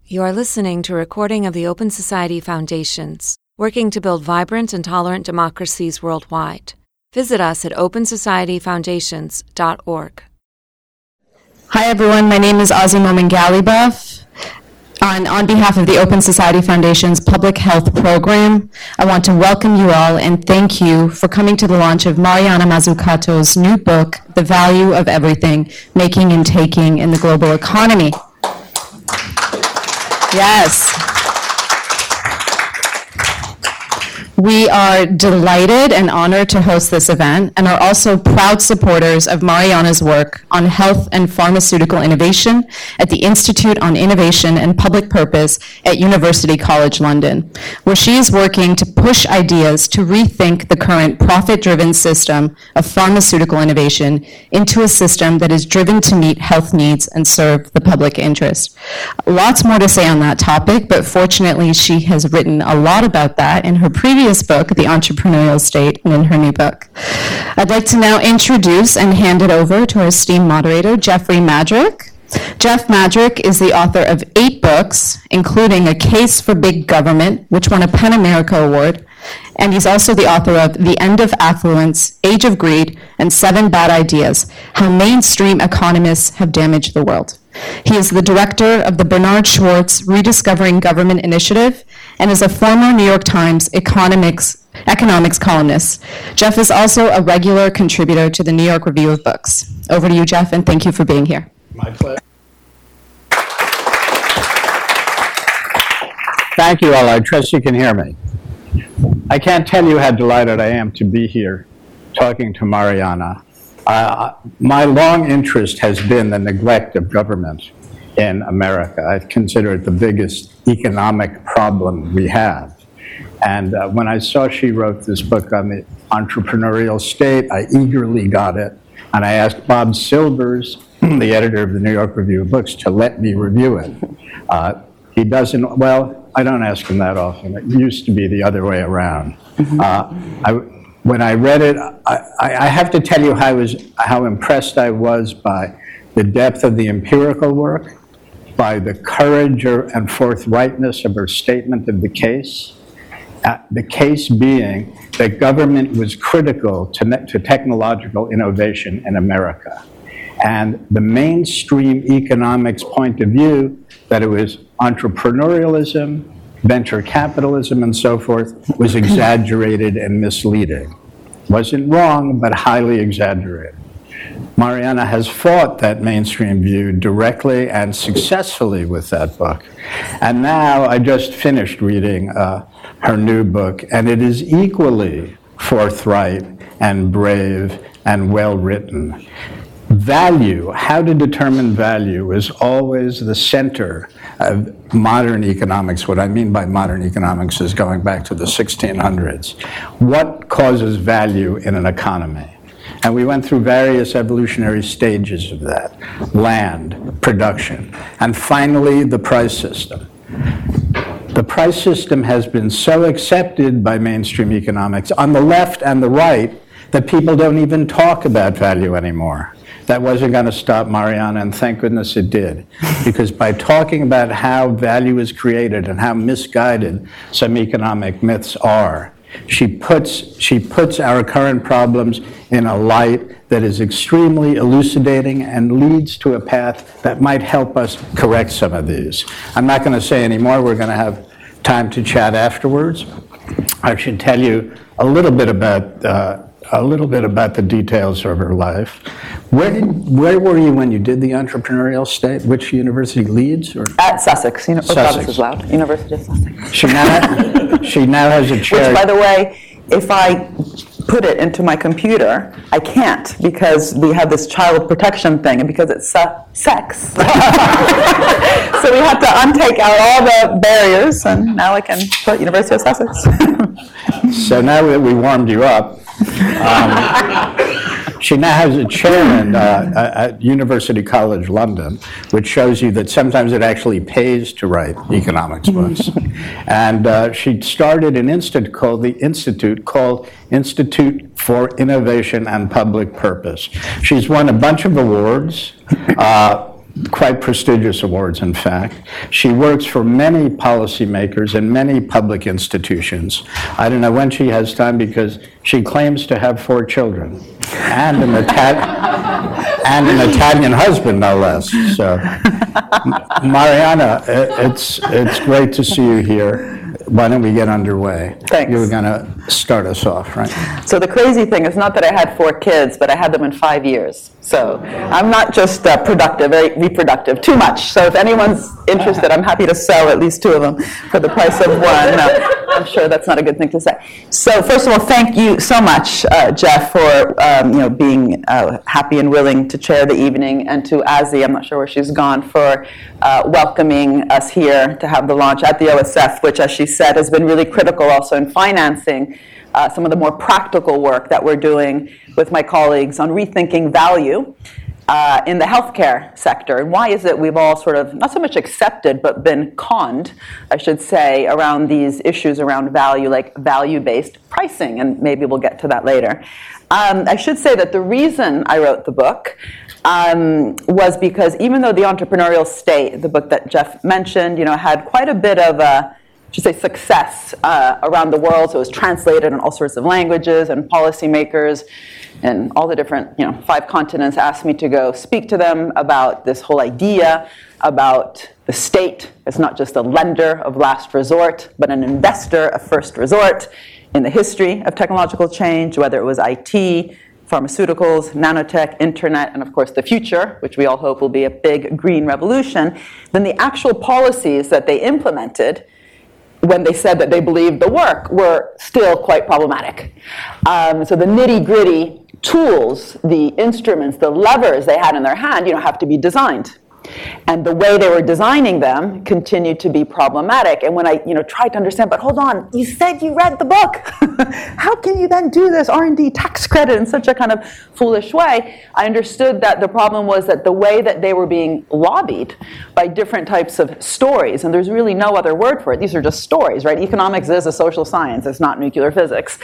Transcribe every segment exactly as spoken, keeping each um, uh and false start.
You are listening to a recording of the Open Society Foundations, working to build vibrant and tolerant democracies worldwide. Visit us at open society foundations dot org. Hi everyone, my name is Azima Mangalibaf. On, on behalf of the Open Society Foundation's Public Health Program, I want to welcome you all and thank you for coming to the launch of Mariana Mazzucato's new book, The Value of Everything, Making and Taking in the Global Economy. Yes. We are delighted and honored to host this event and are also proud supporters of Mariana's work on health and pharmaceutical innovation at the Institute on Innovation and Public Purpose at University College London, where she is working to push ideas to rethink the current profit-driven system of pharmaceutical innovation into a system that is driven to meet health needs and serve the public interest. Lots more to say on that topic, but fortunately she has written a lot about that in her previous book, The Entrepreneurial State, and in her new book. I'd like to now introduce and hand it over to our esteemed moderator, Jeffrey Madrick. Jeff Madrick is the author of eight books, including A Case for Big Government, which won a PEN America Award, and he's also the author of The End of Affluence, Age of Greed, and Seven Bad Ideas, How Mainstream Economists Have Damaged the World. He is the director of the Bernard Schwartz Rediscovering Government Initiative and is a former New York Times economics, economics columnist. Jeff is also a regular contributor to the New York Review of Books. Over to you, Jeff, and thank you for being here. My pleasure. Thank you all. I trust you can hear me. I can't tell you how delighted I am to be here talking to Mariana. Uh, my long interest has been the neglect of government in America. I consider it the biggest economic problem we have. And uh, when I saw she wrote this book on the entrepreneurial state, I eagerly got it. And I asked Bob Silvers, the editor of the New York Review of Books, to let me review it. Uh, he doesn't, well, I don't ask him that often. It used to be the other way around. Uh, I, When I read it, I, I have to tell you how, I was, how impressed I was by the depth of the empirical work, by the courage or, and forthrightness of her statement of the case. Uh, the case being that government was critical to, ne- to technological innovation in America. And the mainstream economics point of view, that it was entrepreneurialism, venture capitalism, and so forth, was exaggerated and misleading. Wasn't wrong, but highly exaggerated. Mariana has fought that mainstream view directly and successfully with that book. And now I just finished reading uh, her new book, and it is equally forthright and brave and well-written. Value, how to determine value, is always the center of modern economics. What I mean by modern economics is going back to the sixteen hundreds. What causes value in an economy? And we went through various evolutionary stages of that. Land, production, and finally the price system. The price system has been so accepted by mainstream economics on the left and the right that people don't even talk about value anymore. That wasn't going to stop Mariana, and thank goodness it did. Because by talking about how value is created and how misguided some economic myths are, she puts, she puts our current problems in a light that is extremely elucidating and leads to a path that might help us correct some of these. I'm not going to say any more. We're going to have time to chat afterwards. I should tell you a little bit about uh, a little bit about the details of her life. Where did where were you when you did The Entrepreneurial State? Which university, Leeds or at Sussex? You know, Sussex is loud. University of Sussex. She now she now has a chair. Which, by the way, if I put it into my computer, I can't because we have this child protection thing, and because it's su- sex, so we have to untake out all the barriers, and now I can put University of Sussex. So now that we warmed you up. Um, she now has a chair in, uh, at University College London, which shows you that sometimes it actually pays to write economics books. And uh, she started an institute called the Institute called Institute for Innovation and Public Purpose. She's won a bunch of awards. Uh, quite prestigious awards, in fact. She works for many policymakers and many public institutions. I don't know when she has time because she claims to have four children and an, Ita- and an Italian husband, no less. So, Mariana, it's, it's great to see you here. Why don't we get underway? Thanks. You were going to start us off, right? So the crazy thing is not that I had four kids, but I had them in five years. So I'm not just uh, productive, very reproductive, too much. So if anyone's interested, I'm happy to sell at least two of them for the price of one. No, I'm sure that's not a good thing to say. So first of all, thank you so much, uh, Jeff, for um, you know being uh, happy and willing to chair the evening, and to Azzy, I'm not sure where she's gone, for uh, welcoming us here to have the launch at the O S F, which, as she said, has been really critical also in financing uh, some of the more practical work that we're doing with my colleagues on rethinking value uh, in the healthcare sector. And why is it we've all sort of not so much accepted, but been conned, I should say, around these issues around value, like value-based pricing, and maybe we'll get to that later. Um, I should say that the reason I wrote the book um, was because even though The Entrepreneurial State, the book that Jeff mentioned, you know, had quite a bit of a should say success uh, around the world, so it was translated in all sorts of languages, and policymakers and all the different, you know, five continents asked me to go speak to them about this whole idea about the state as not just a lender of last resort, but an investor of first resort in the history of technological change, whether it was I T, pharmaceuticals, nanotech, internet, and of course the future, which we all hope will be a big green revolution. Then the actual policies that they implemented when they said that they believed the work were still quite problematic. Um, so the nitty-gritty tools, the instruments, the levers they had in their hand, you know, have to be designed. And the way they were designing them continued to be problematic. And when I, you know, tried to understand, but hold on, you said you read the book. How can you then do this R and D tax credit in such a kind of foolish way? I understood that the problem was that the way that they were being lobbied by different types of stories, and there's really no other word for it, these are just stories, right? Economics is a social science, it's not nuclear physics.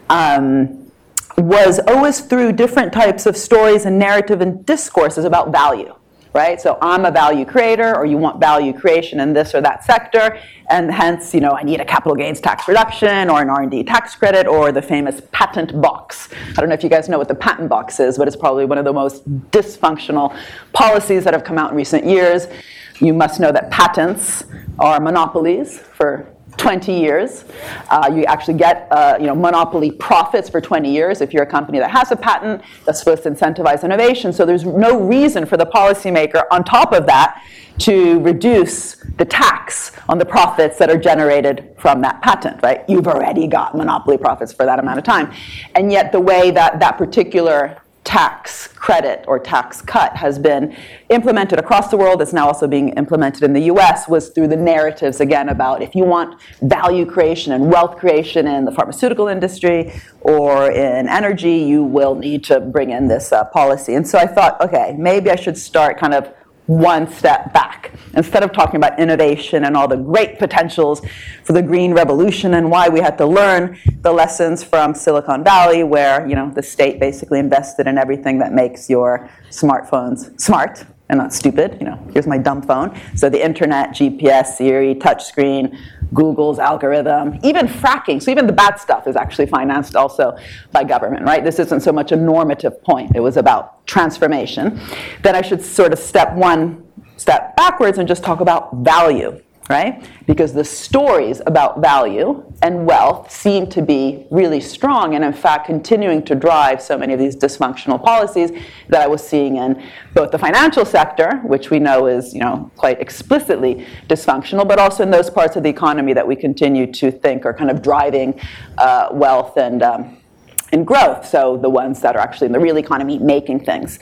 Um, was always through different types of stories and narrative and discourses about value. Right? So I'm a value creator, or you want value creation in this or that sector, and hence, you know, I need a capital gains tax reduction or an R and D tax credit or the famous patent box. I don't know if you guys know what the patent box is, but it's probably one of the most dysfunctional policies that have come out in recent years. You must know that patents are monopolies for twenty years. Uh, you actually get uh, you know, monopoly profits for twenty years if you're a company that has a patent that's supposed to incentivize innovation. So there's no reason for the policymaker, on top of that, to reduce the tax on the profits that are generated from that patent, right? You've already got monopoly profits for that amount of time. And yet the way that that particular tax credit or tax cut has been implemented across the world, it's now also being implemented in the U S, was through the narratives, again, about if you want value creation and wealth creation in the pharmaceutical industry or in energy, you will need to bring in this uh, policy. And so I thought, okay, maybe I should start kind of one step back. Instead of talking about innovation and all the great potentials for the green revolution and why we had to learn the lessons from Silicon Valley, where, you know, the state basically invested in everything that makes your smartphones smart and not stupid. You know, here's my dumb phone. So the internet, G P S, Siri, touchscreen, Google's algorithm, even fracking. So even the bad stuff is actually financed also by government, right? This isn't so much a normative point. It was about transformation. Then I should sort of step one step backwards and just talk about value, right? Because the stories about value and wealth seem to be really strong, and in fact continuing to drive so many of these dysfunctional policies that I was seeing in both the financial sector, which we know is, you know, quite explicitly dysfunctional, but also in those parts of the economy that we continue to think are kind of driving uh, wealth and um, and growth, so the ones that are actually in the real economy making things.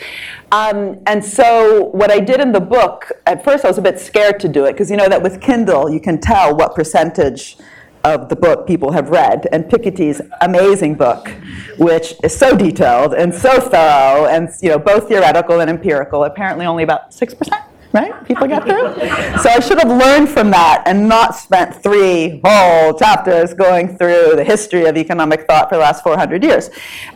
Um, and so what I did in the book, at first I was a bit scared to do it, because you know that with Kindle you can tell what percentage of the book people have read, and Piketty's amazing book, which is so detailed and so thorough and, you know, both theoretical and empirical, apparently only about six percent right? People get through? So I should have learned from that and not spent three whole chapters going through the history of economic thought for the last four hundred years.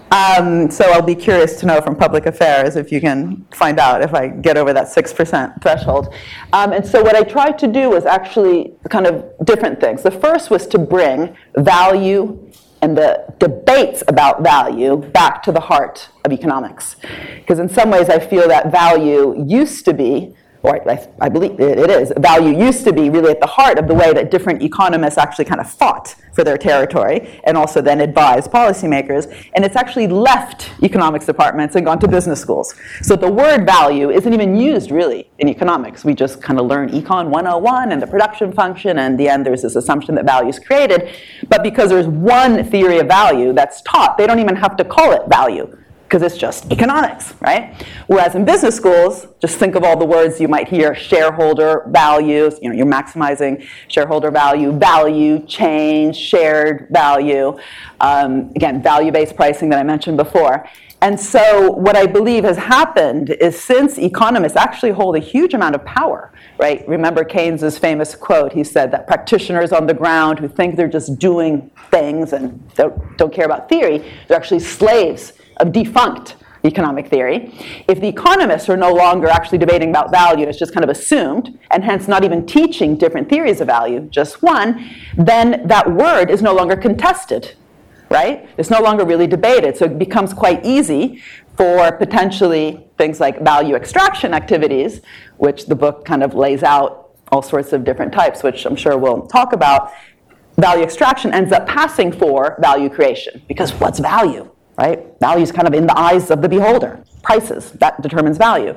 Um, so I'll be curious to know from Public Affairs if you can find out if I get over that six percent threshold. Um, and so what I tried to do was actually kind of different things. The first was to bring value and the debates about value back to the heart of economics. Because in some ways I feel that value used to be, or I, I believe it, it is, value used to be really at the heart of the way that different economists actually kind of fought for their territory and also then advised policymakers. And it's actually left economics departments and gone to business schools. So the word value isn't even used really in economics. We just kind of learn Econ one oh one and the production function, and in the end there's this assumption that value is created. But because there's one theory of value that's taught, they don't even have to call it value, because it's just economics, right? Whereas in business schools, just think of all the words you might hear: shareholder values, you know, you're maximizing shareholder value, value, change, shared value, um, again, value-based pricing that I mentioned before. And so what I believe has happened is, since economists actually hold a huge amount of power, right? Remember Keynes's famous quote. He said that practitioners on the ground who think they're just doing things and don't, don't care about theory, they're actually slaves of defunct economic theory. If the economists are no longer actually debating about value, it's just kind of assumed, and hence not even teaching different theories of value, just one, then that word is no longer contested, right? It's no longer really debated. So it becomes quite easy for potentially things like value extraction activities, which the book kind of lays out all sorts of different types, which I'm sure we'll talk about. Value extraction ends up passing for value creation, because what's value? Right? Value is kind of in the eyes of the beholder. Prices, that determines value.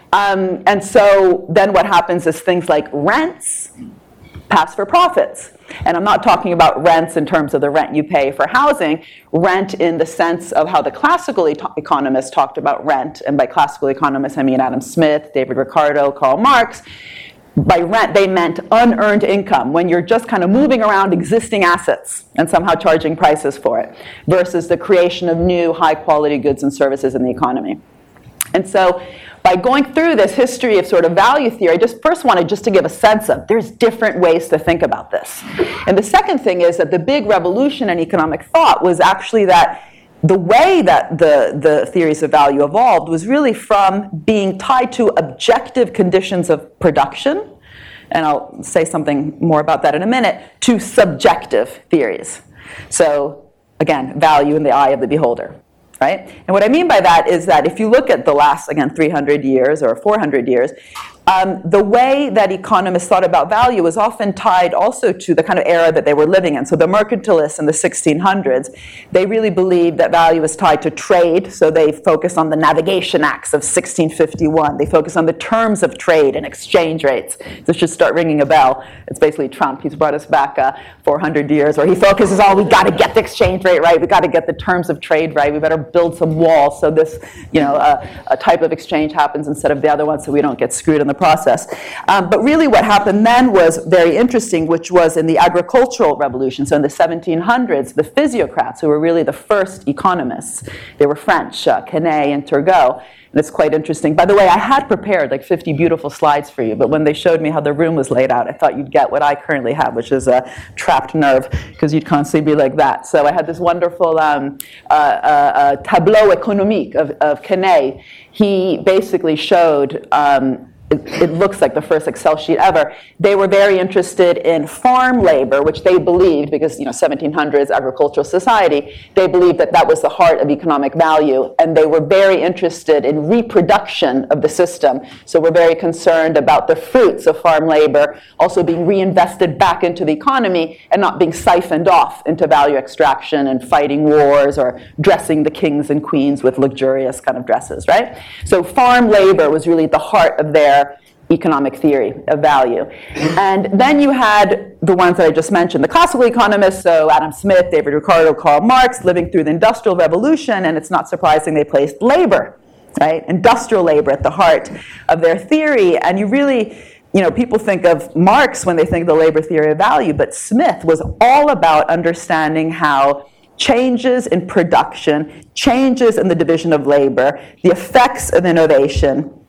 Um, and so then what happens is things like rents pass for profits. And I'm not talking about rents in terms of the rent you pay for housing, rent in the sense of how the classical e- economists talked about rent. And by classical economists, I mean Adam Smith, David Ricardo, Karl Marx. By rent, they meant unearned income, when you're just kind of moving around existing assets and somehow charging prices for it, versus the creation of new high-quality goods and services in the economy. And so by going through this history of sort of value theory, I just first wanted just to give a sense of there's different ways to think about this. And the second thing is that the big revolution in economic thought was actually that the way that the, the theories of value evolved was really from being tied to objective conditions of production, and I'll say something more about that in a minute, to subjective theories. So, again, value in the eye of the beholder, right? And what I mean by that is that if you look at the last, again, three hundred years or four hundred years, Um, the way that economists thought about value was often tied also to the kind of era that they were living in. So the mercantilists in the sixteen hundreds, they really believed that value was tied to trade, so they focused on the Navigation Acts of sixteen fifty-one. They focused on the terms of trade and exchange rates. This should start ringing a bell. It's basically Trump. He's brought us back uh, four hundred years, where he focuses on, we got to get the exchange rate right, we got to get the terms of trade right, we better build some walls so this, you know, uh, a type of exchange happens instead of the other one, so we don't get screwed in the process. Um, but really what happened then was very interesting, which was in the agricultural revolution. So in the seventeen hundreds, the physiocrats, who were really the first economists, they were French, uh, Quesnay and Turgot. And it's quite interesting. By the way, I had prepared like fifty beautiful slides for you, but when they showed me how the room was laid out, I thought you'd get what I currently have, which is a trapped nerve, because you'd constantly be like that. So I had this wonderful um, uh, uh, uh, tableau économique of, of Quesnay. He basically showed um, It, it looks like the first Excel sheet ever. They were very interested in farm labor, which they believed, because, you know, seventeen hundreds agricultural society, they believed that that was the heart of economic value, and they were very interested in reproduction of the system. So we're very concerned about the fruits of farm labor also being reinvested back into the economy and not being siphoned off into value extraction and fighting wars or dressing the kings and queens with luxurious kind of dresses, right? So farm labor was really the heart of their economic theory of value. And then you had the ones that I just mentioned, the classical economists, so Adam Smith, David Ricardo, Karl Marx, living through the Industrial Revolution, and it's not surprising they placed labor, right? Industrial labor at the heart of their theory. And you really, you know, people think of Marx when they think of the labor theory of value, but Smith was all about understanding how changes in production, changes in the division of labor, the effects of innovation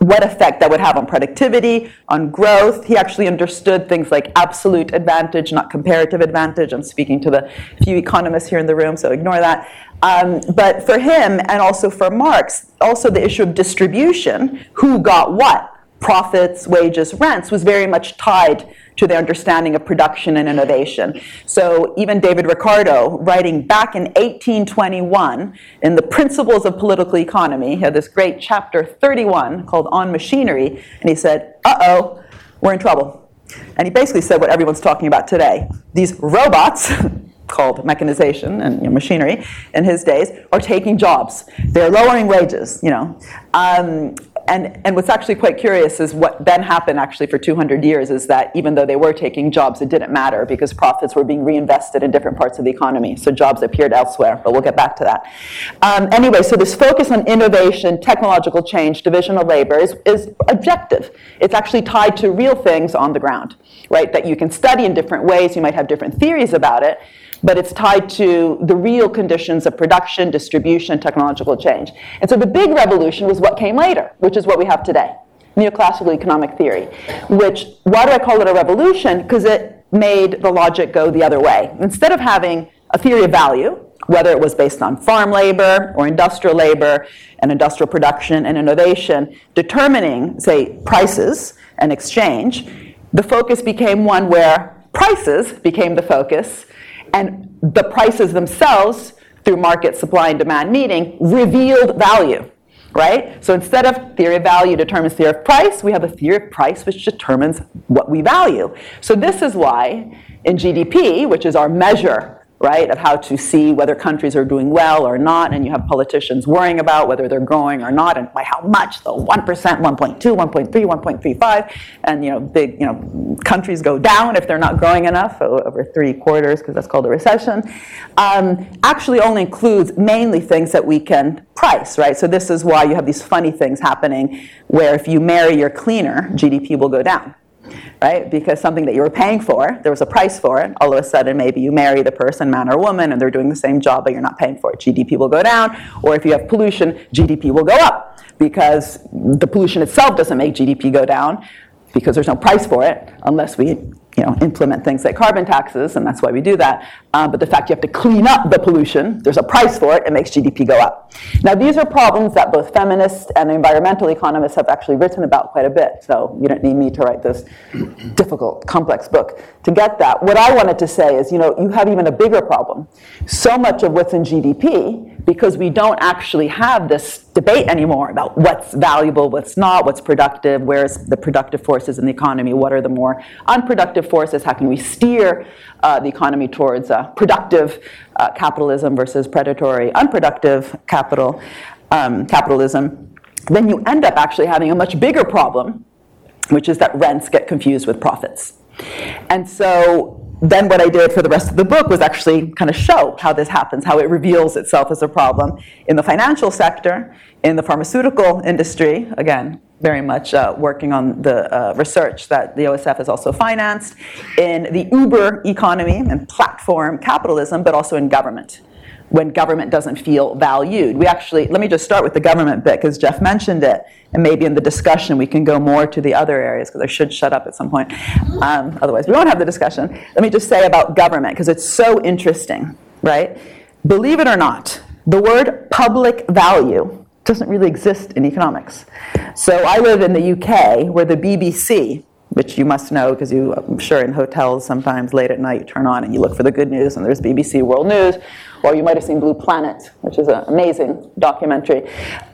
what effect that would have on productivity, on growth. He actually understood things like absolute advantage, not comparative advantage. I'm speaking to the few economists here in the room, so ignore that. Um, but for him, and also for Marx, also the issue of distribution, who got what, profits, wages, rents, was very much tied to their understanding of production and innovation. So even David Ricardo, writing back in eighteen twenty-one in the Principles of Political Economy, he had this great chapter thirty-one called On Machinery, and he said, uh-oh, we're in trouble. And he basically said what everyone's talking about today. These robots, called mechanization and you know, machinery in his days, are taking jobs. They're lowering wages, you know. Um, And, and what's actually quite curious is what then happened actually for two hundred years is that even though they were taking jobs, it didn't matter because profits were being reinvested in different parts of the economy. So jobs appeared elsewhere, but we'll get back to that. Um, anyway, so this focus on innovation, technological change, division of labor is, is objective. It's actually tied to real things on the ground, right, that you can study in different ways. You might have different theories about it, but it's tied to the real conditions of production, distribution, technological change. And so the big revolution was what came later, which is what we have today, neoclassical economic theory, which, why do I call it a revolution? Because it made the logic go the other way. Instead of having a theory of value, whether it was based on farm labor or industrial labor and industrial production and innovation, determining, say, prices and exchange, the focus became one where prices became the focus, and the prices themselves, through market supply and demand meeting, revealed value, right? So instead of theory of value determines theory of price, we have a theory of price which determines what we value. So this is why in G D P, which is our measure, right, of how to see whether countries are doing well or not, and you have politicians worrying about whether they're growing or not, and by how much, the one percent, one point two, one point three, one point three five, and, you know, big, you know, countries go down if they're not growing enough over three quarters, because that's called a recession, um, actually only includes mainly things that we can price, right? So this is why you have these funny things happening where if you marry your cleaner, G D P will go down. Right? Because something that you were paying for, there was a price for it, all of a sudden maybe you marry the person, man or woman, and they're doing the same job, but you're not paying for it. G D P will go down, or if you have pollution, G D P will go up, because the pollution itself doesn't make G D P go down, because there's no price for it, unless we you know, implement things like carbon taxes, and that's why we do that. Uh, but the fact you have to clean up the pollution, there's a price for it, it makes G D P go up. Now, these are problems that both feminists and environmental economists have actually written about quite a bit, so you don't need me to write this difficult, complex book to get that. What I wanted to say is, you know, you have even a bigger problem. So much of what's in G D P, because we don't actually have this debate anymore about what's valuable, what's not, what's productive, where's the productive forces in the economy, what are the more unproductive forces, how can we steer uh, the economy towards uh, productive uh, capitalism versus predatory, unproductive capital um, capitalism, then you end up actually having a much bigger problem, which is that rents get confused with profits. And so then what I did for the rest of the book was actually kind of show how this happens, how it reveals itself as a problem in the financial sector, in the pharmaceutical industry, again, very much uh, working on the uh, research that the O S F has also financed, in the Uber economy and platform capitalism, but also in government, when government doesn't feel valued. We actually, let me just start with the government bit, because Jeff mentioned it, and maybe in the discussion we can go more to the other areas, because I should shut up at some point. Um, otherwise, we won't have the discussion. Let me just say about government, because it's so interesting, right? Believe it or not, the word public value doesn't really exist in economics. So I live in the U K, where the B B C, which you must know because you, I'm sure in hotels sometimes late at night you turn on and you look for the good news, and there's B B C World News, or you might have seen Blue Planet, which is an amazing documentary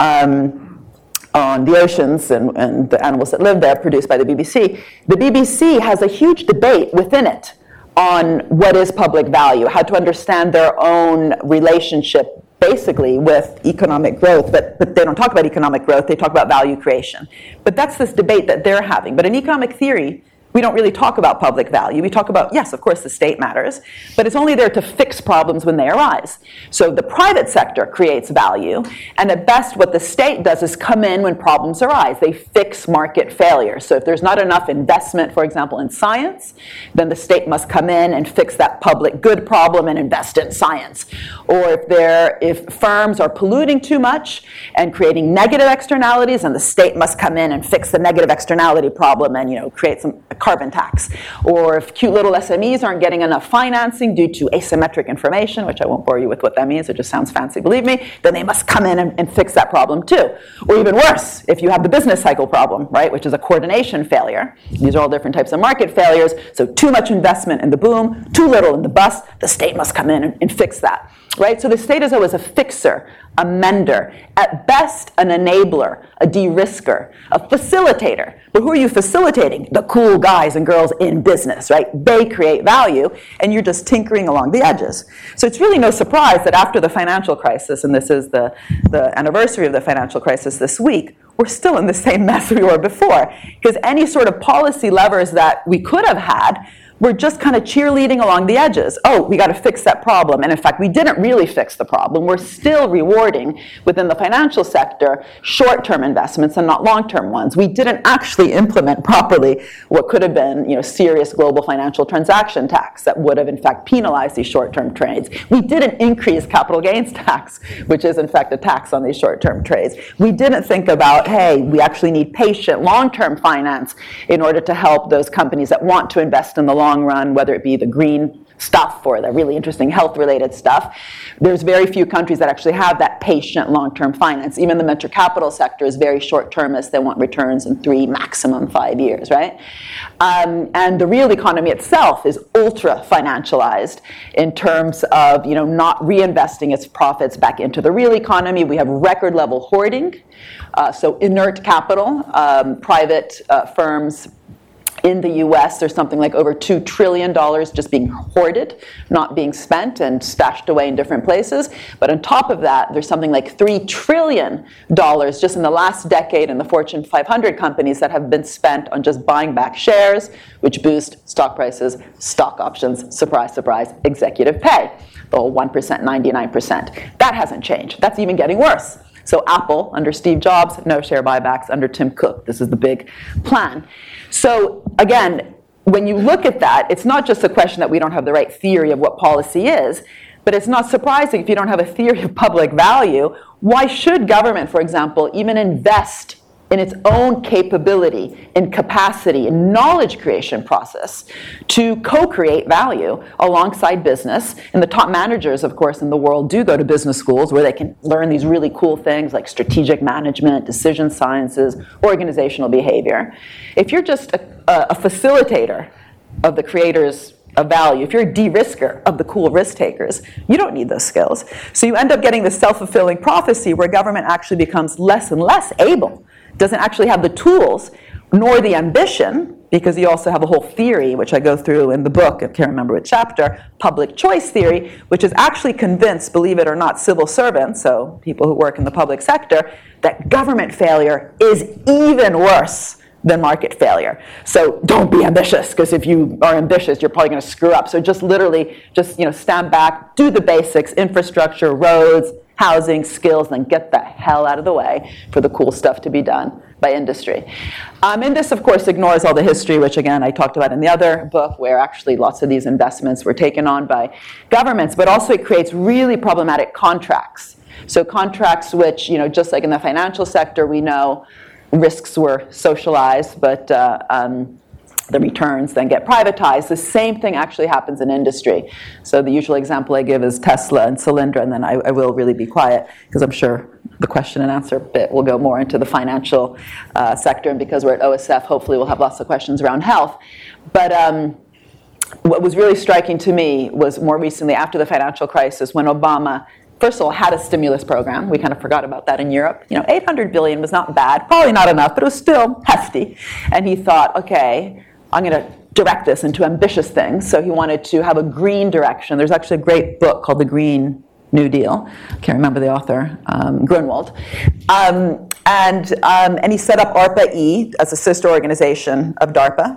um, on the oceans and, and the animals that live there, produced by the B B C. The B B C has a huge debate within it on what is public value, how to understand their own relationship basically with economic growth, but, but they don't talk about economic growth, they talk about value creation. But that's this debate that they're having. But in economic theory, we don't really talk about public value. We talk about, yes, of course, the state matters, but it's only there to fix problems when they arise. So the private sector creates value, and at best what the state does is come in when problems arise. They fix market failure. So if there's not enough investment, for example, in science, then the state must come in and fix that public good problem and invest in science. Or if they're, if firms are polluting too much and creating negative externalities, then the state must come in and fix the negative externality problem and, you know, create some carbon tax. Or if cute little S M Es aren't getting enough financing due to asymmetric information, which I won't bore you with what that means, it just sounds fancy, believe me, then they must come in and, and fix that problem too. Or even worse, if you have the business cycle problem, right, which is a coordination failure. These are all different types of market failures. So too much investment in the boom, too little in the bust, the state must come in and, and fix that. Right? So the state is always a fixer, a mender, at best an enabler, a de-risker, a facilitator. But who are you facilitating? The cool guys and girls in business, right? They create value, and you're just tinkering along the edges. So it's really no surprise that after the financial crisis, and this is the, the anniversary of the financial crisis this week, we're still in the same mess we were before. Because any sort of policy levers that we could have had, we're just kind of cheerleading along the edges. Oh, we got to fix that problem. And in fact, we didn't really fix the problem. We're still rewarding within the financial sector short-term investments and not long-term ones. We didn't actually implement properly what could have been, you know, serious global financial transaction tax that would have in fact penalized these short-term trades. We didn't increase capital gains tax, which is in fact a tax on these short-term trades. We didn't think about, hey, we actually need patient long-term finance in order to help those companies that want to invest in the long long run, whether it be the green stuff or the really interesting health-related stuff. There's very few countries that actually have that patient long-term finance. Even the venture capital sector is very short-termist. They want returns in three, maximum five years, right? Um, and the real economy itself is ultra-financialized in terms of, you know, not reinvesting its profits back into the real economy. We have record-level hoarding, uh, so inert capital, um, private uh, firms. In the U S, there's something like over two trillion dollars just being hoarded, not being spent and stashed away in different places. But on top of that, there's something like three trillion dollars just in the last decade in the Fortune five hundred companies that have been spent on just buying back shares, which boost stock prices, stock options, surprise, surprise, executive pay. The whole one percent, ninety-nine percent. That hasn't changed. That's even getting worse. So Apple, under Steve Jobs, no share buybacks. Under Tim Cook, this is the big plan. So again, when you look at that, it's not just a question that we don't have the right theory of what policy is, but it's not surprising if you don't have a theory of public value. Why should government, for example, even invest in its own capability, in capacity, in knowledge creation process to co-create value alongside business? And the top managers, of course, in the world do go to business schools where they can learn these really cool things like strategic management, decision sciences, organizational behavior. If you're just a, a facilitator of the creators of value, if you're a de-risker of the cool risk takers, you don't need those skills. So you end up getting this self-fulfilling prophecy where government actually becomes less and less able, doesn't actually have the tools nor the ambition, because you also have a whole theory, which I go through in the book, I can't remember which chapter, public choice theory, which is actually convinced, believe it or not, civil servants, so people who work in the public sector, that government failure is even worse than market failure. So don't be ambitious, because if you are ambitious, you're probably going to screw up. So just literally, just, you know, stand back, do the basics, infrastructure, roads, housing, skills, then get the hell out of the way for the cool stuff to be done by industry. Um, and this, of course, ignores all the history, which, again, I talked about in the other book, where actually lots of these investments were taken on by governments, but also it creates really problematic contracts. So contracts which, you know, just like in the financial sector, we know risks were socialized, but uh, um, the returns then get privatized. The same thing actually happens in industry. So the usual example I give is Tesla and Solyndra, and then I, I will really be quiet, because I'm sure the question and answer bit will go more into the financial uh, sector, and because we're at O S F, hopefully we'll have lots of questions around health. But um, what was really striking to me was more recently, after the financial crisis, when Obama first of all had a stimulus program. We kind of forgot about that in Europe. You know, eight hundred billion was not bad, probably not enough, but it was still hefty. And he thought, okay, I'm going to direct this into ambitious things. So he wanted to have a green direction. There's actually a great book called The Green New Deal. I can't remember the author, um, Grunwald. Um, and, um, and he set up ARPA-E as a sister organization of DARPA.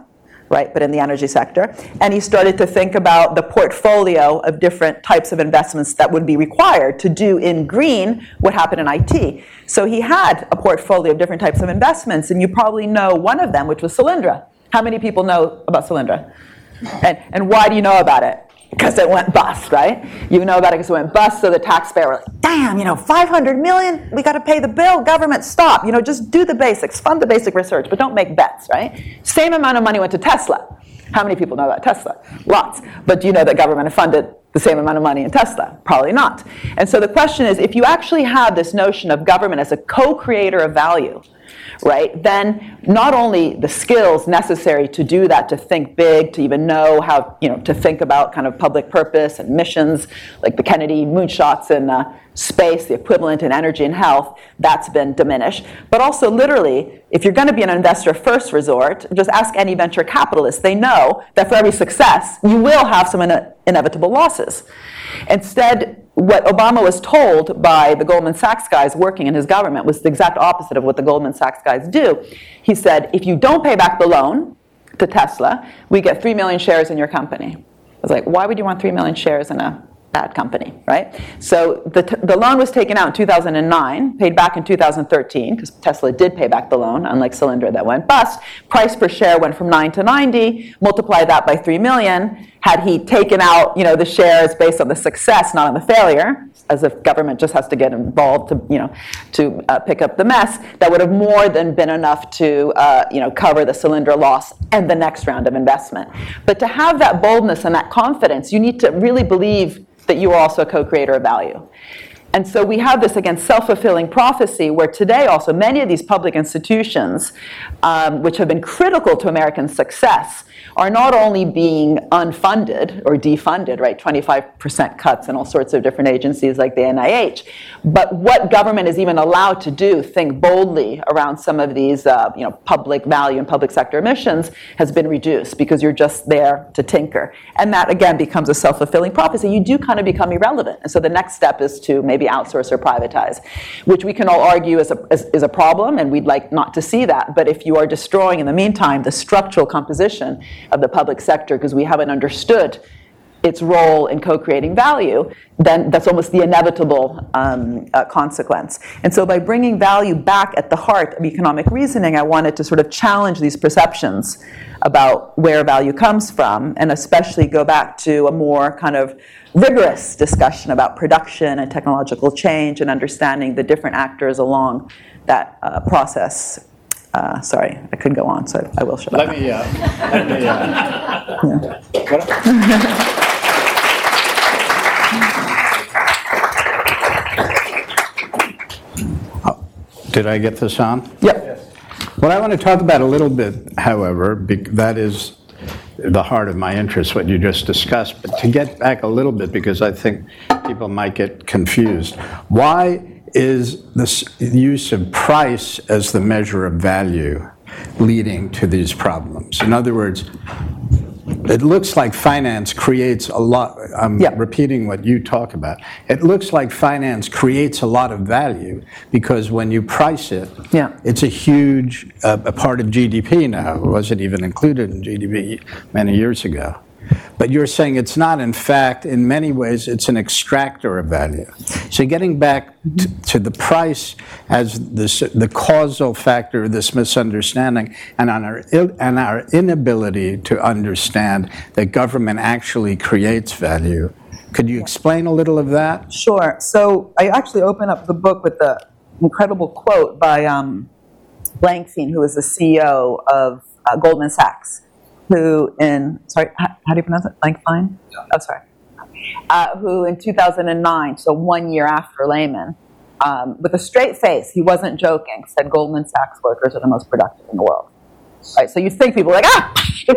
right, but in the energy sector. And he started to think about the portfolio of different types of investments that would be required to do in green what happened in I T. So he had a portfolio of different types of investments, and you probably know one of them, which was Solyndra. How many people know about Solyndra? And, and why do you know about it? Because it went bust, right? You know about it because it went bust, so the taxpayer were like, damn, you know, five hundred million, we got to pay the bill, government, stop. You know, just do the basics, fund the basic research, but don't make bets, right? Same amount of money went to Tesla. How many people know about Tesla? Lots. But do you know that government funded the same amount of money in Tesla? Probably not. And so the question is, if you actually have this notion of government as a co-creator of value, right, then not only the skills necessary to do that, to think big, to even know how, you know, to think about kind of public purpose and missions, like the Kennedy moonshots in uh, space, the equivalent in energy and health, that's been diminished. But also literally, if you're going to be an investor first resort, just ask any venture capitalist. They know that for every success, you will have some ine- inevitable losses. Instead, what Obama was told by the Goldman Sachs guys working in his government was the exact opposite of what the Goldman Sachs guys do. He said, if you don't pay back the loan to Tesla, we get three million shares in your company. I was like, why would you want three million shares in a bad company, right? So the, t- the loan was taken out in two thousand nine, paid back in two thousand thirteen, because Tesla did pay back the loan, unlike Solyndra that went bust. Price per share went from nine to ninety, multiply that by three million. Had he taken out, you know, the shares based on the success, not on the failure, as if government just has to get involved to, you know, to uh, pick up the mess, that would have more than been enough to, uh, you know, cover the Solyndra loss and the next round of investment. But to have that boldness and that confidence, you need to really believe that you are also a co-creator of value. And so we have this, again, self-fulfilling prophecy where today also many of these public institutions, um, which have been critical to American success, are not only being unfunded or defunded, right, twenty-five percent cuts in all sorts of different agencies like the N I H, but what government is even allowed to do, think boldly around some of these, uh, you know, public value and public sector emissions has been reduced because you're just there to tinker. And that, again, becomes a self-fulfilling prophecy. You do kind of become irrelevant. And so the next step is to maybe outsource or privatize, which we can all argue is a, is, is a problem, and we'd like not to see that. But if you are destroying, in the meantime, the structural composition of the public sector because we haven't understood its role in co-creating value, then that's almost the inevitable um, uh, consequence. And so by bringing value back at the heart of economic reasoning, I wanted to sort of challenge these perceptions about where value comes from, and especially go back to a more kind of rigorous discussion about production and technological change and understanding the different actors along that uh, process. Uh, sorry, I could go on, so I, I will shut let up. Me, uh, let me, uh, oh, did I get this on? Yep. Yes. What I want to talk about a little bit, however, be, that is the heart of my interest, what you just discussed, but to get back a little bit, because I think people might get confused. Why is this use of price as the measure of value leading to these problems? In other words, it looks like finance creates a lot, I'm yeah. repeating what you talk about. It looks like finance creates a lot of value because when you price it, yeah. it's a huge uh, a part of G D P now. It wasn't even included in G D P many years ago. But you're saying it's not. In fact, in many ways, it's an extractor of value. So getting back t- to the price as this, the causal factor of this misunderstanding and on our il- and our inability to understand that government actually creates value. Could you explain a little of that? Sure. So I actually open up the book with the incredible quote by um, Blankfein, who is the C E O of uh, Goldman Sachs. Who in, sorry, how, how do you pronounce it? Blankfein? Yeah. Oh, sorry. Uh, who in two thousand nine, so one year after Lehman, um, with a straight face, he wasn't joking, said Goldman Sachs workers are the most productive in the world. Right, so you'd think people were like, ah!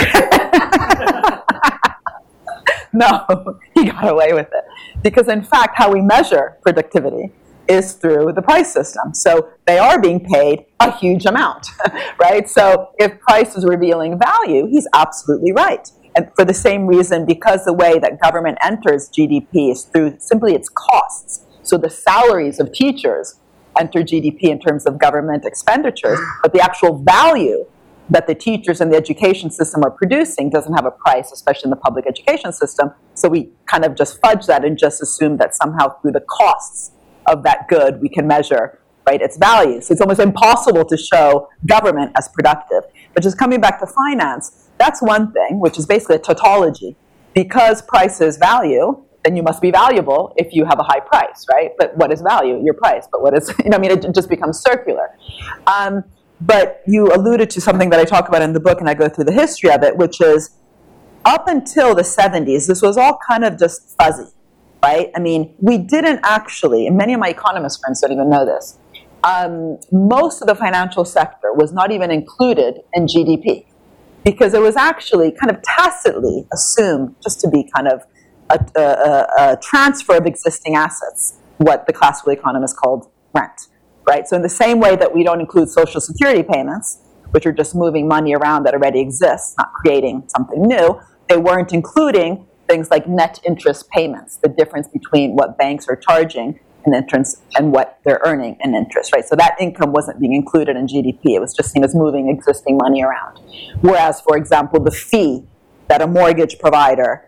No, he got away with it. Because in fact, how we measure productivity is through the price system. So they are being paid a huge amount, right? So if price is revealing value, he's absolutely right. And for the same reason, because the way that government enters G D P is through simply its costs. So the salaries of teachers enter G D P in terms of government expenditures, but the actual value that the teachers and the education system are producing doesn't have a price, especially in the public education system. So we kind of just fudge that and just assume that somehow through the costs of that good we can measure, right, its value. So it's almost impossible to show government as productive. But just coming back to finance, that's one thing, which is basically a tautology. Because price is value, then you must be valuable if you have a high price, right? But what is value? Your price. But what is, you know, I mean, it just becomes circular. Um, but you alluded to something that I talk about in the book, and I go through the history of it, which is up until the seventies, this was all kind of just fuzzy, right? I mean, we didn't actually, and many of my economist friends don't even know this, um, most of the financial sector was not even included in G D P because it was actually kind of tacitly assumed just to be kind of a, a, a transfer of existing assets, what the classical economists called rent, right? So in the same way that we don't include social security payments, which are just moving money around that already exists, not creating something new, they weren't including things like net interest payments, the difference between what banks are charging in interest and what they're earning in interest, right? So that income wasn't being included in G D P. It was just seen as moving existing money around. Whereas, for example, the fee that a mortgage provider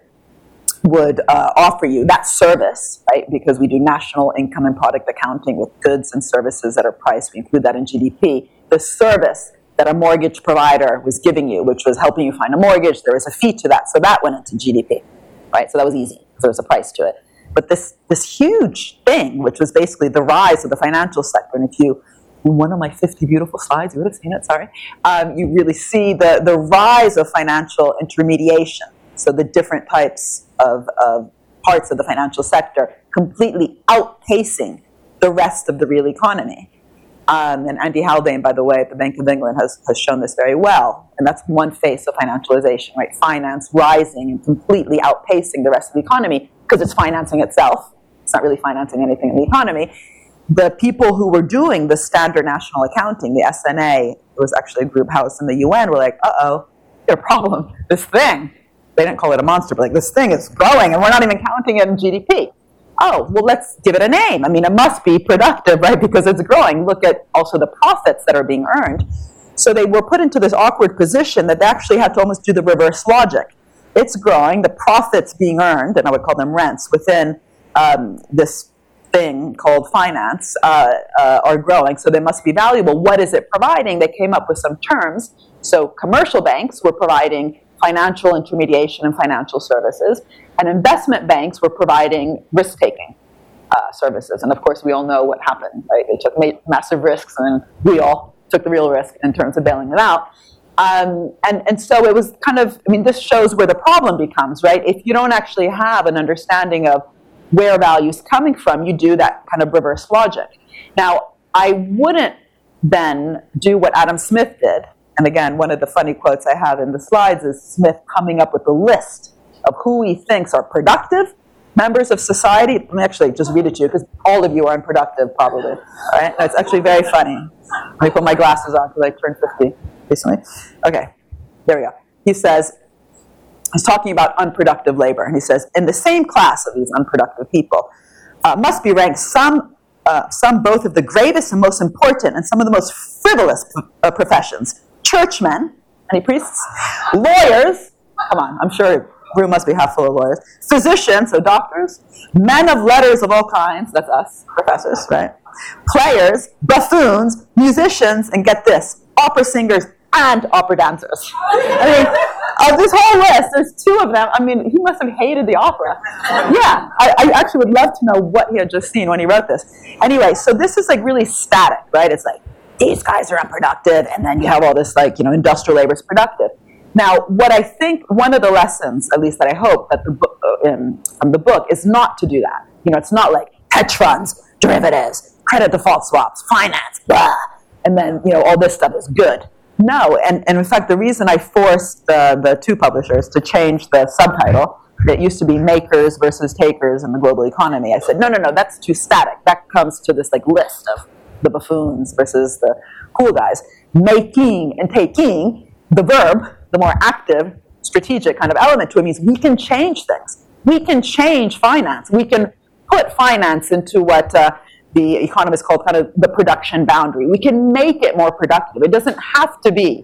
would uh, offer you, that service, right? Because we do national income and product accounting with goods and services that are priced, we include that in G D P. The service that a mortgage provider was giving you, which was helping you find a mortgage, there was a fee to that, so that went into G D P, right? So that was easy, because there was a price to it. But this this huge thing, which was basically the rise of the financial sector, and if you, in one of my fifty beautiful slides, you would have seen it, sorry, um, you really see the, the rise of financial intermediation. So the different types of, of parts of the financial sector completely outpacing the rest of the real economy. Um, and Andy Haldane, by the way, at the Bank of England has, has shown this very well. And that's one face of financialization, right? Finance rising and completely outpacing the rest of the economy because it's financing itself. It's not really financing anything in the economy. The people who were doing the standard national accounting, the S N A, it was actually a group housed in the U N, were like, uh-oh, there's a problem. This thing, they didn't call it a monster, but like, this thing is growing and we're not even counting it in G D P. Oh, well, let's give it a name. I mean, it must be productive, right, because it's growing. Look at also the profits that are being earned. So they were put into this awkward position that they actually had to almost do the reverse logic. It's growing, the profits being earned, and I would call them rents, within um, this thing called finance uh, uh, are growing, so they must be valuable. What is it providing? They came up with some terms. So commercial banks were providing financial intermediation and financial services, and investment banks were providing risk-taking uh, services. And of course, we all know what happened, right? They took ma- massive risks, and then we all took the real risk in terms of bailing them out. Um, and, and so it was kind of, I mean, this shows where the problem becomes, right? If you don't actually have an understanding of where value is coming from, you do that kind of reverse logic. Now, I wouldn't then do what Adam Smith did. And again, one of the funny quotes I have in the slides is Smith coming up with a list of who he thinks are productive members of society. Let me actually just read it to you, because all of you are unproductive, probably. All right? It's actually very funny. Let me put my glasses on, because I turned fifty recently. Okay, there we go. He says, he's talking about unproductive labor, and he says, in the same class of these unproductive people uh, must be ranked some, uh, some both of the greatest and most important and some of the most frivolous uh, professions. Churchmen, any priests, lawyers, come on, I'm sure the room must be half full of lawyers, physicians, so doctors, men of letters of all kinds, that's us, professors, right? Players, buffoons, musicians, and get this, opera singers and opera dancers. I mean, of this whole list, there's two of them. I mean, he must have hated the opera. Yeah, I, I actually would love to know what he had just seen when he wrote this. Anyway, so this is like really static, right? It's like, these guys are unproductive, and then you have all this, like, you know, industrial labor is productive. Now, what I think, one of the lessons, at least that I hope, that the book, in, from the book, is not to do that. You know, it's not like hedge funds, derivatives, credit default swaps, finance, blah, and then, you know, all this stuff is good. No, and, and in fact, the reason I forced the, the two publishers to change the subtitle, that used to be makers versus takers in the global economy, I said, no, no, no, that's too static. That comes to this, like, list of the buffoons versus the cool guys. Making and taking, the verb, the more active, strategic kind of element to it means we can change things. We can change finance. We can put finance into what uh, the economists call kind of the production boundary. We can make it more productive. It doesn't have to be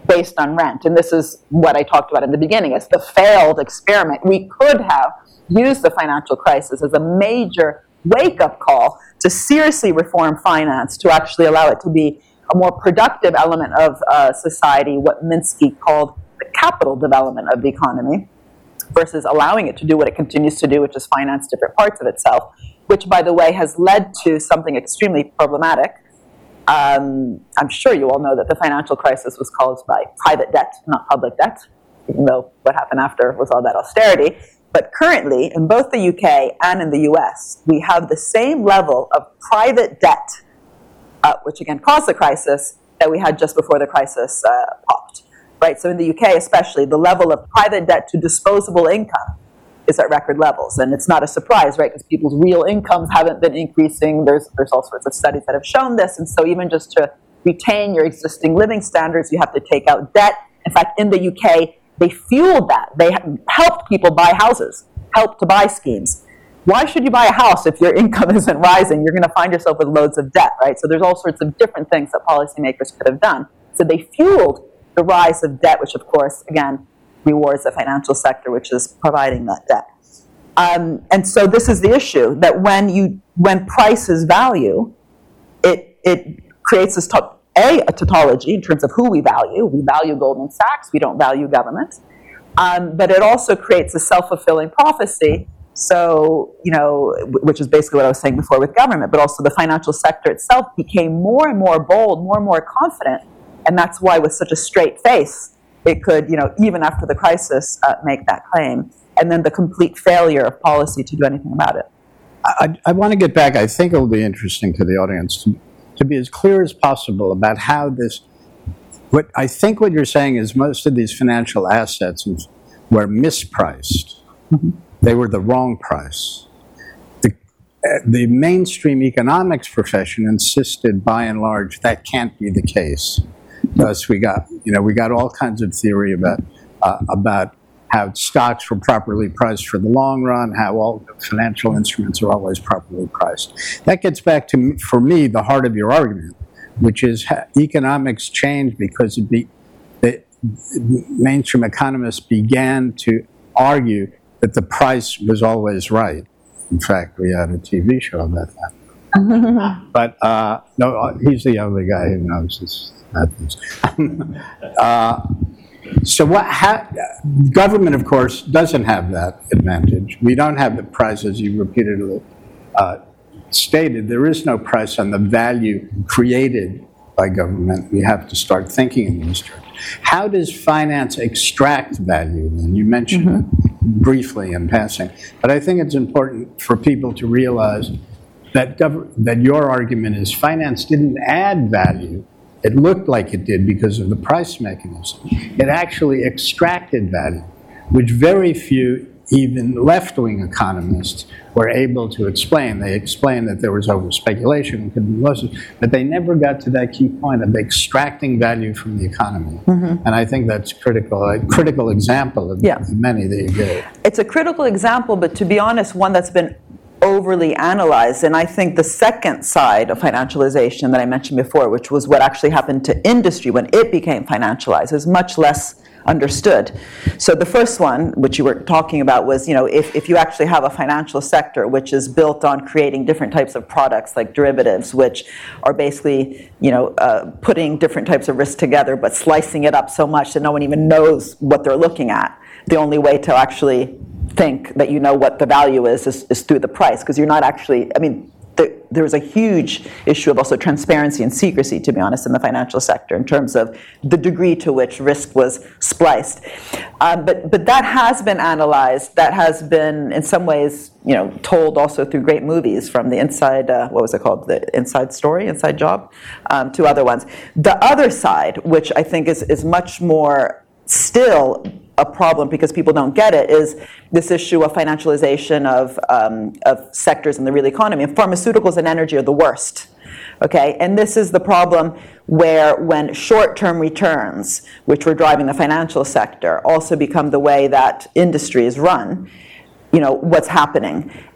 based on rent. And this is what I talked about in the beginning. It's the failed experiment. We could have used the financial crisis as a major wake-up call to seriously reform finance, to actually allow it to be a more productive element of uh, society, what Minsky called the capital development of the economy, versus allowing it to do what it continues to do, which is finance different parts of itself, which, by the way, has led to something extremely problematic. Um, I'm sure you all know that the financial crisis was caused by private debt, not public debt, even though what happened after was all that austerity. But currently, in both the U K and in the U S, we have the same level of private debt, uh, which again caused the crisis, that we had just before the crisis uh, popped. Right? So in the U K especially, the level of private debt to disposable income is at record levels. And it's not a surprise, right? Because people's real incomes haven't been increasing. There's, there's all sorts of studies that have shown this. And so even just to retain your existing living standards, you have to take out debt. In fact, in the U K, they fueled that. They helped people buy houses, helped to buy schemes. Why should you buy a house if your income isn't rising? You're going to find yourself with loads of debt, right? So there's all sorts of different things that policymakers could have done. So they fueled the rise of debt, which of course, again, rewards the financial sector, which is providing that debt. Um, and so this is the issue, that when you when price is value, it it creates this top, a, a tautology in terms of who we value. We value Goldman Sachs, we don't value government. Um, but it also creates a self-fulfilling prophecy. So, you know, which is basically what I was saying before with government, but also the financial sector itself became more and more bold, more and more confident. And that's why with such a straight face, it could, you know, even after the crisis, uh, make that claim. And then the complete failure of policy to do anything about it. I, I want to get back. I think it will be interesting to the audience to, to be as clear as possible about how this, what I think what you're saying is most of these financial assets were mispriced. Mm-hmm. They were the wrong price. The, uh, the mainstream economics profession insisted, by and large, that can't be the case. Thus, we got, you know, we got all kinds of theory about uh, about how stocks were properly priced for the long run, how all financial instruments are always properly priced. That gets back to, for me, the heart of your argument, which is economics changed because it be, the mainstream economists began to argue that the price was always right. In fact, we had a T V show about that. But uh, no, he's the only guy who knows this. uh, so what? Ha- government, of course, doesn't have that advantage. We don't have the price, as you repeatedly uh, stated. There is no price on the value created by government. We have to start thinking in these terms. How does finance extract value? And you mentioned mm-hmm. it briefly in passing, but I think it's important for people to realize that gov- that your argument is finance didn't add value. It looked like it did because of the price mechanism. It actually extracted value, which very few, even left-wing economists, were able to explain. They explained that there was over-speculation, could be losses, but they never got to that key point of extracting value from the economy. Mm-hmm. And I think that's critical, a critical example of yeah. the many that you gave. It's a critical example, but to be honest, one that's been overly analyzed. And I think the second side of financialization that I mentioned before, which was what actually happened to industry when it became financialized, is much less understood. So the first one, which you were talking about, was, you know, if, if you actually have a financial sector which is built on creating different types of products like derivatives, which are basically, you know, uh, putting different types of risk together, but slicing it up so much that no one even knows what they're looking at. The only way to actually think that you know what the value is is, is through the price, because you're not actually, I mean, the, there was a huge issue of also transparency and secrecy, to be honest, in the financial sector in terms of the degree to which risk was spliced. Um, but but that has been analyzed. That has been, in some ways, you know, told also through great movies, from the Inside, uh, what was it called, the Inside Story, Inside Job, um, to other ones. The other side, which I think is is much more still a problem because people don't get it, is this issue of financialization of um, of sectors in the real economy. And pharmaceuticals and energy are the worst. Okay, and this is the problem where when short-term returns, which were driving the financial sector, also become the way that industry is run, you know, what's happening.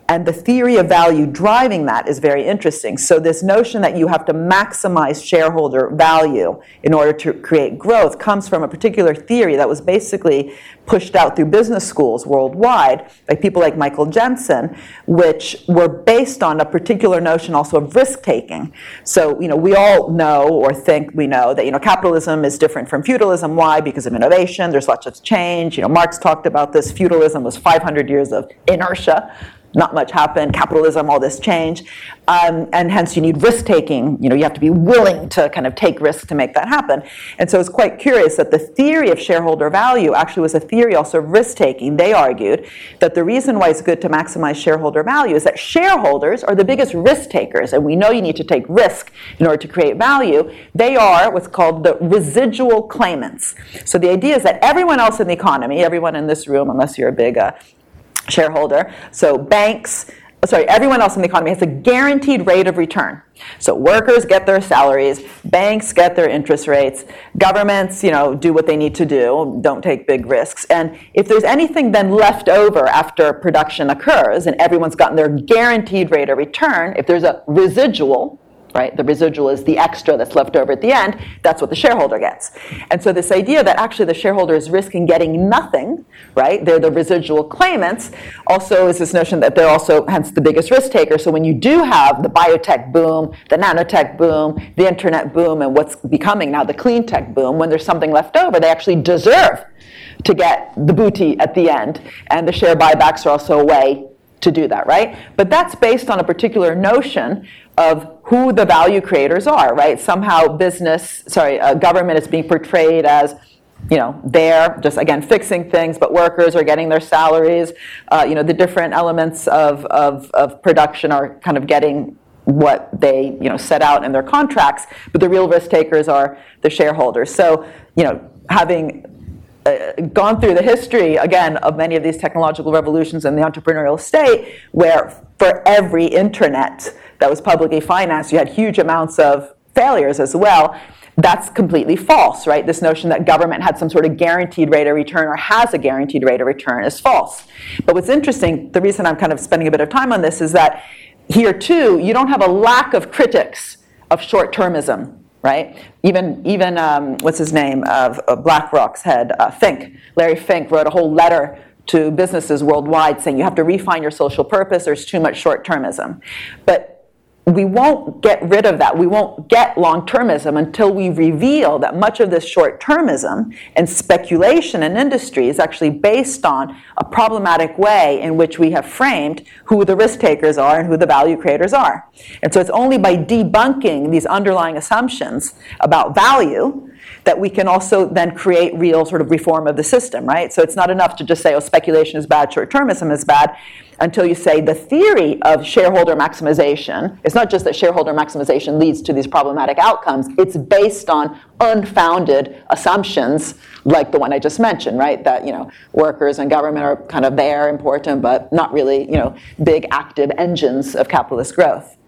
And the theory of value driving that is very interesting. So this notion that you have to maximize shareholder value in order to create growth comes from a particular theory that was basically pushed out through business schools worldwide by people like Michael Jensen, which were based on a particular notion also of risk-taking. So, you know, we all know or think we know that, you know, capitalism is different from feudalism. Why? Because of innovation. There's lots of change. You know, Marx talked about this. Feudalism was five hundred years of inertia. Not much happened, capitalism, all this change, um, and hence you need risk-taking. You know, you have to be willing to kind of take risks to make that happen. And so it's quite curious that the theory of shareholder value actually was a theory also of risk-taking. They argued that the reason why it's good to maximize shareholder value is that shareholders are the biggest risk-takers, and we know you need to take risk in order to create value. They are what's called the residual claimants. So the idea is that everyone else in the economy, everyone in this room, unless you're a big uh, shareholder, so banks, sorry, everyone else in the economy has a guaranteed rate of return. So workers get their salaries, banks get their interest rates, governments, you know, do what they need to do, don't take big risks. And if there's anything then left over after production occurs and everyone's gotten their guaranteed rate of return, if there's a residual, right? The residual is the extra that's left over at the end. That's what the shareholder gets. And so this idea that actually the shareholder is risking getting nothing, right? They're the residual claimants. Also is this notion that they're also, hence, the biggest risk taker. So when you do have the biotech boom, the nanotech boom, the internet boom, and what's becoming now the clean tech boom, when there's something left over, they actually deserve to get the booty at the end. And the share buybacks are also a way to do that, right? But that's based on a particular notion of who the value creators are, right? Somehow business, sorry, uh, government is being portrayed as, you know, they're just, again, fixing things, but workers are getting their salaries. Uh, you know, the different elements of, of, of production are kind of getting what they, you know, set out in their contracts, but the real risk takers are the shareholders. So, you know, having Uh, gone through the history, again, of many of these technological revolutions in the entrepreneurial state, where for every internet that was publicly financed, you had huge amounts of failures as well. That's completely false, right? This notion that government had some sort of guaranteed rate of return or has a guaranteed rate of return is false. But what's interesting, the reason I'm kind of spending a bit of time on this is that here, too, you don't have a lack of critics of short-termism. Right? Even, even um, what's his name, of uh, BlackRock's head, uh, Fink, Larry Fink, wrote a whole letter to businesses worldwide saying you have to refine your social purpose, there's too much short-termism. But we won't get rid of that. We won't get long-termism until we reveal that much of this short-termism and speculation in industry is actually based on a problematic way in which we have framed who the risk takers are and who the value creators are. And so it's only by debunking these underlying assumptions about value that we can also then create real sort of reform of the system, right? So it's not enough to just say, oh, speculation is bad, short-termism is bad, until you say the theory of shareholder maximization, it's not just that shareholder maximization leads to these problematic outcomes, it's based on unfounded assumptions like the one I just mentioned, right? That, you know, workers and government are kind of there, important, but not really, you know, big active engines of capitalist growth.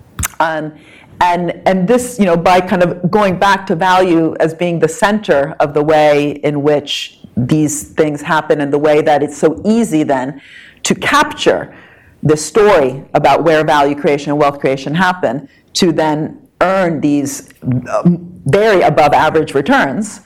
Um, and and this, you know, by kind of going back to value as being the center of the way in which these things happen and the way that it's so easy then to capture the story about where value creation and wealth creation happen to then earn these um, very above average returns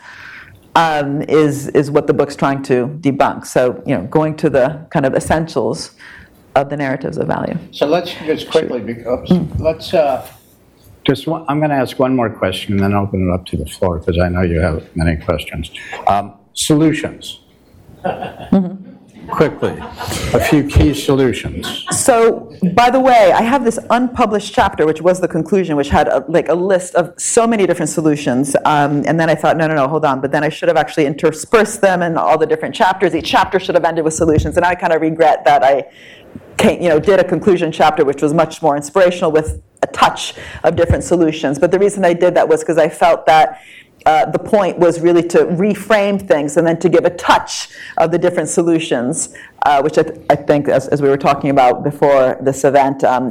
um, is, is what the book's trying to debunk. So, you know, going to the kind of essentials of the narratives of value. So let's just quickly, oops, let's, uh, just one, I'm going to ask one more question and then open it up to the floor because I know you have many questions. Um, solutions. Mm-hmm. Quickly, a few key solutions. So, by the way, I have this unpublished chapter, which was the conclusion, which had a, like a list of so many different solutions. Um, and then I thought, no, no, no, hold on. But then I should have actually interspersed them in all the different chapters. Each chapter should have ended with solutions. And I kind of regret that I came, you know, did a conclusion chapter, which was much more inspirational with a touch of different solutions. But the reason I did that was because I felt that Uh, the point was really to reframe things and then to give a touch of the different solutions, uh, which I, th- I think, as, as we were talking about before this event, um, it,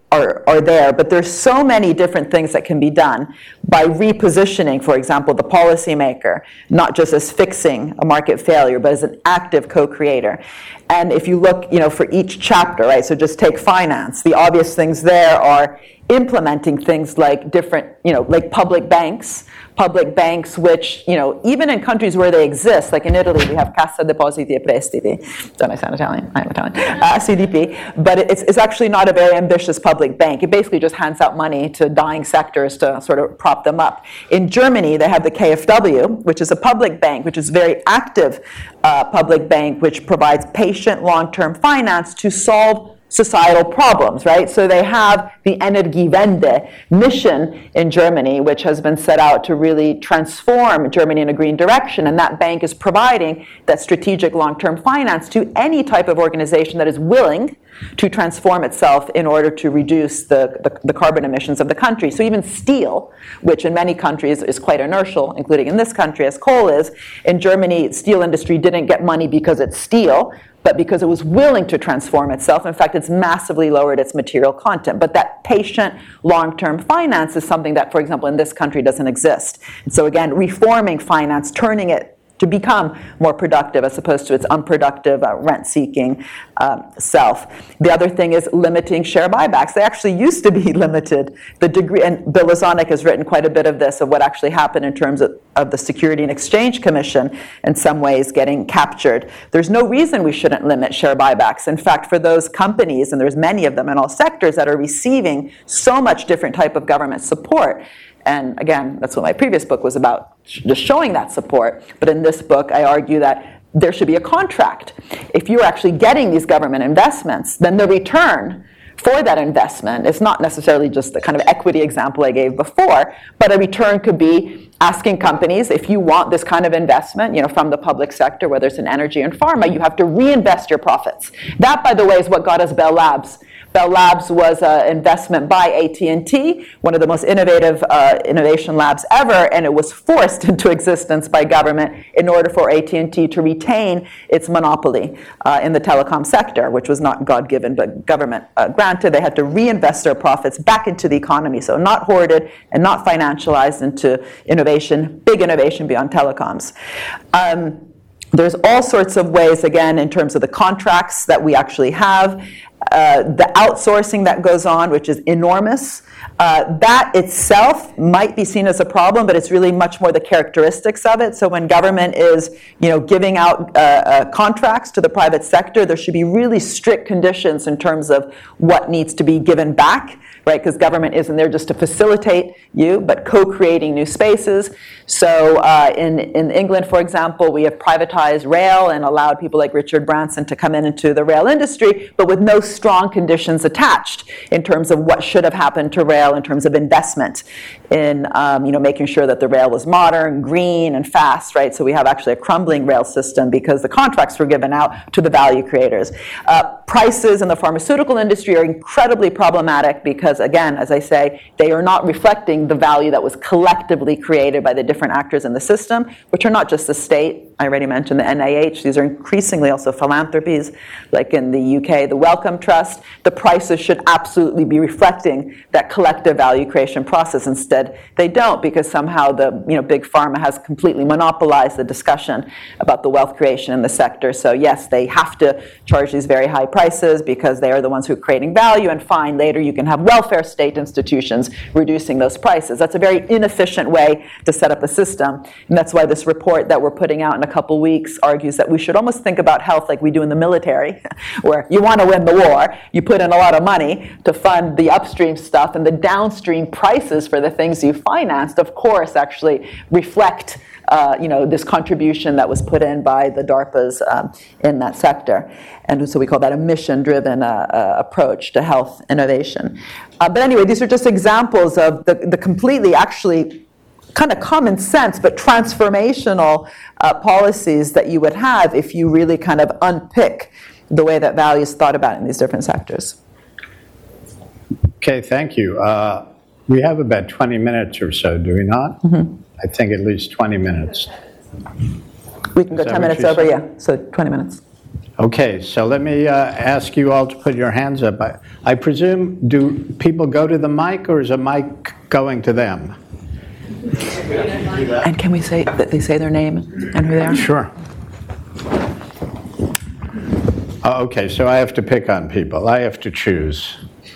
are, are there, but there's so many different things that can be done by repositioning, for example, the policymaker, not just as fixing a market failure, but as an active co-creator. And if you look, you know, for each chapter, right, so just take finance, the obvious things there are implementing things like different, you know, like public banks, public banks which, you know, even in countries where they exist, like in Italy, we have Cassa Depositi e Prestiti. Don't I sound Italian? I'm Italian. Uh, C D P. But it's, it's actually not a very ambitious public bank. It basically just hands out money to dying sectors to sort of prop them up. In Germany, they have the K F W, which is a public bank, which is a very active uh, public bank, which provides patient long-term finance to solve societal problems, right? So they have the Energiewende mission in Germany, which has been set out to really transform Germany in a green direction, and that bank is providing that strategic long-term finance to any type of organization that is willing to transform itself in order to reduce the, the, the carbon emissions of the country. So even steel, which in many countries is quite inertial, including in this country as coal is, in Germany, steel industry didn't get money because it's steel, but because it was willing to transform itself. In fact, it's massively lowered its material content. But that patient long-term finance is something that, for example, in this country doesn't exist. And so again, reforming finance, turning it to become more productive as opposed to its unproductive, uh, rent-seeking um, self. The other thing is limiting share buybacks. They actually used to be limited. The degree, and Bill Lazanik has written quite a bit of this, of what actually happened in terms of, of the Security and Exchange Commission in some ways getting captured. There's no reason we shouldn't limit share buybacks. In fact, for those companies, and there's many of them in all sectors that are receiving so much different type of government support, and again, that's what my previous book was about, just showing that support. But in this book, I argue that there should be a contract. If you're actually getting these government investments, then the return for that investment is not necessarily just the kind of equity example I gave before, but a return could be asking companies, if you want this kind of investment, you know, from the public sector, whether it's in energy and pharma, you have to reinvest your profits. That, by the way, is what got us Bell Labs. Bell Labs was an investment by A T and T, one of the most innovative uh, innovation labs ever, and it was forced into existence by government in order for A T and T to retain its monopoly uh, in the telecom sector, which was not God-given but government uh, granted. They had to reinvest their profits back into the economy, so not hoarded and not financialized into innovation, big innovation beyond telecoms. Um, There's all sorts of ways, again, in terms of the contracts that we actually have, uh, the outsourcing that goes on, which is enormous. Uh, that itself might be seen as a problem, but it's really much more the characteristics of it. So when government is, you know, giving out uh, uh, contracts to the private sector, there should be really strict conditions in terms of what needs to be given back, right? Because government isn't there just to facilitate you, but co-creating new spaces. So uh, in, in England, for example, we have privatized rail and allowed people like Richard Branson to come in into the rail industry, but with no strong conditions attached in terms of what should have happened to rail in terms of investment in um, you know, making sure that the rail was modern, green, and fast, right? So we have actually a crumbling rail system because the contracts were given out to the value creators. Uh, prices in the pharmaceutical industry are incredibly problematic because, again, as I say, they are not reflecting the value that was collectively created by the different actors in the system, which are not just the state. I already mentioned the N I H. These are increasingly also philanthropies, like in the U K, the Wellcome Trust. The prices should absolutely be reflecting that collective value creation process. Instead, they don't, because somehow the you know big pharma has completely monopolized the discussion about the wealth creation in the sector. So yes, they have to charge these very high prices because they are the ones who are creating value, and fine, later you can have welfare state institutions reducing those prices. That's a very inefficient way to set up a system, and that's why this report that we're putting out in a couple weeks argues that we should almost think about health like we do in the military, where you want to win the war, you put in a lot of money to fund the upstream stuff, and the downstream prices for the things you financed, of course, actually reflect uh, you know, this contribution that was put in by the DARPAs um, in that sector. And so we call that a mission-driven uh, uh, approach to health innovation. Uh, but anyway, these are just examples of the, the completely actually kind of common sense but transformational uh, policies that you would have if you really kind of unpick the way that value is thought about in these different sectors. Okay, thank you. Uh, we have about twenty minutes or so, do we not? Mm-hmm. I think at least twenty minutes. We can go ten minutes over, yeah, so twenty minutes. Okay, so let me uh, ask you all to put your hands up. I, I presume, do people go to the mic, or is a mic going to them? And can we say that they say their name and who they are? Sure. Oh, okay, so I have to pick on people. I have to choose.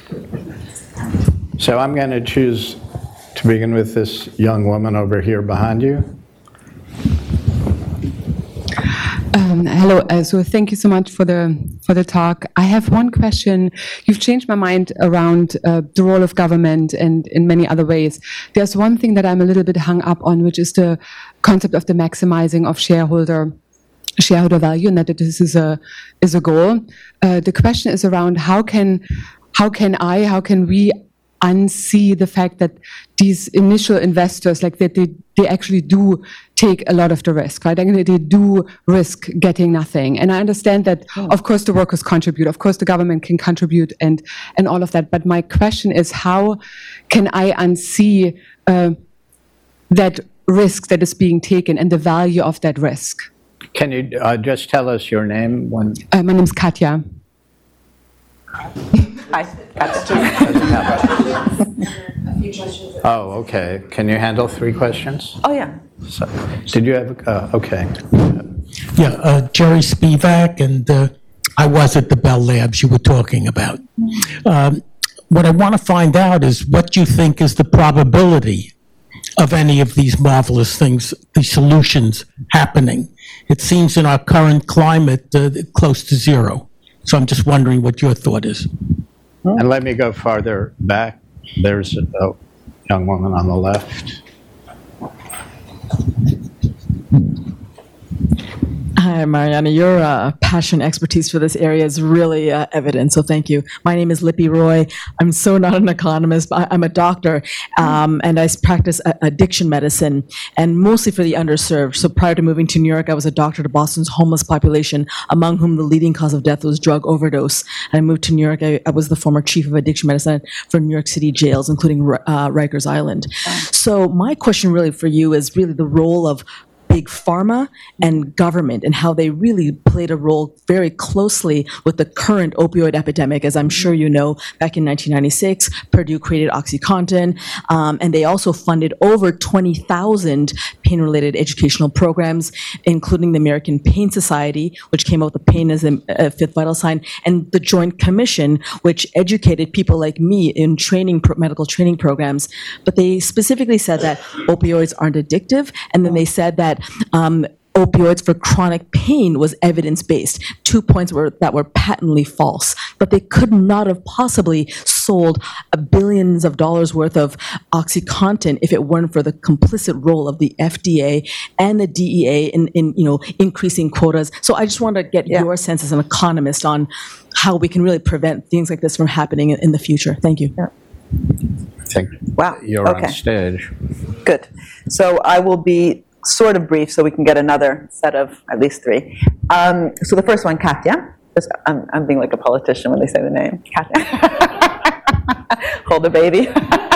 So I'm going to choose to begin with this young woman over here behind you. Um, hello. Uh, so thank you so much for the for the talk. I have one question. You've changed my mind around uh, the role of government and in many other ways. There's one thing that I'm a little bit hung up on, which is the concept of the maximizing of shareholder shareholder value, and that this is a is a goal. Uh, the question is around how can how can I how can we unsee the fact that these initial investors, like that they, they actually do take a lot of the risk, right? And they do risk getting nothing. And I understand that, oh. of course, the workers contribute. Of course, the government can contribute and, and all of that. But my question is, how can I unsee uh, that risk that is being taken and the value of that risk? Can you uh, just tell us your name? When uh, my name is Katja. Hi. Oh, okay. Can you handle three questions? Oh, yeah. So, did you have, uh, okay. Yeah, uh, Jerry Spivak, and uh, I was at the Bell Labs you were talking about. Um, what I want to find out is what you think is the probability of any of these marvelous things, these solutions happening. It seems in our current climate uh, close to zero. So I'm just wondering what your thought is. And let me go farther back. There's a young woman on the left. Hi, Mariana. Your uh, passion, expertise for this area is really uh, evident, so thank you. My name is Lippy Roy. I'm so not an economist, but I'm a doctor, um, and I practice addiction medicine, and mostly for the underserved. So prior to moving to New York, I was a doctor to Boston's homeless population, among whom the leading cause of death was drug overdose. And I moved to New York. I, I was the former chief of addiction medicine for New York City jails, including uh, Rikers Island. So my question really for you is really the role of big pharma and government and how they really played a role very closely with the current opioid epidemic. As I'm sure you know, back in nineteen ninety-six, Purdue created OxyContin, um, and they also funded over twenty thousand pain-related educational programs, including the American Pain Society, which came out with the pain as a, a fifth vital sign, and the Joint Commission, which educated people like me in training, pro- medical training programs. But they specifically said that opioids aren't addictive, and then they said that Um, opioids for chronic pain was evidence-based. Two points were that were patently false, but they could not have possibly sold a billions of dollars worth of OxyContin if it weren't for the complicit role of the F D A and the D E A in, in you know, increasing quotas. So I just want to get yeah. your sense as an economist on how we can really prevent things like this from happening in, in the future. Thank you. Yeah. I think wow. you're okay. on stage. Good. So I will be sort of brief so we can get another set of at least three. Um, so the first one, Katja. This, I'm, I'm being like a politician when they say the name. Katja. Hold a baby.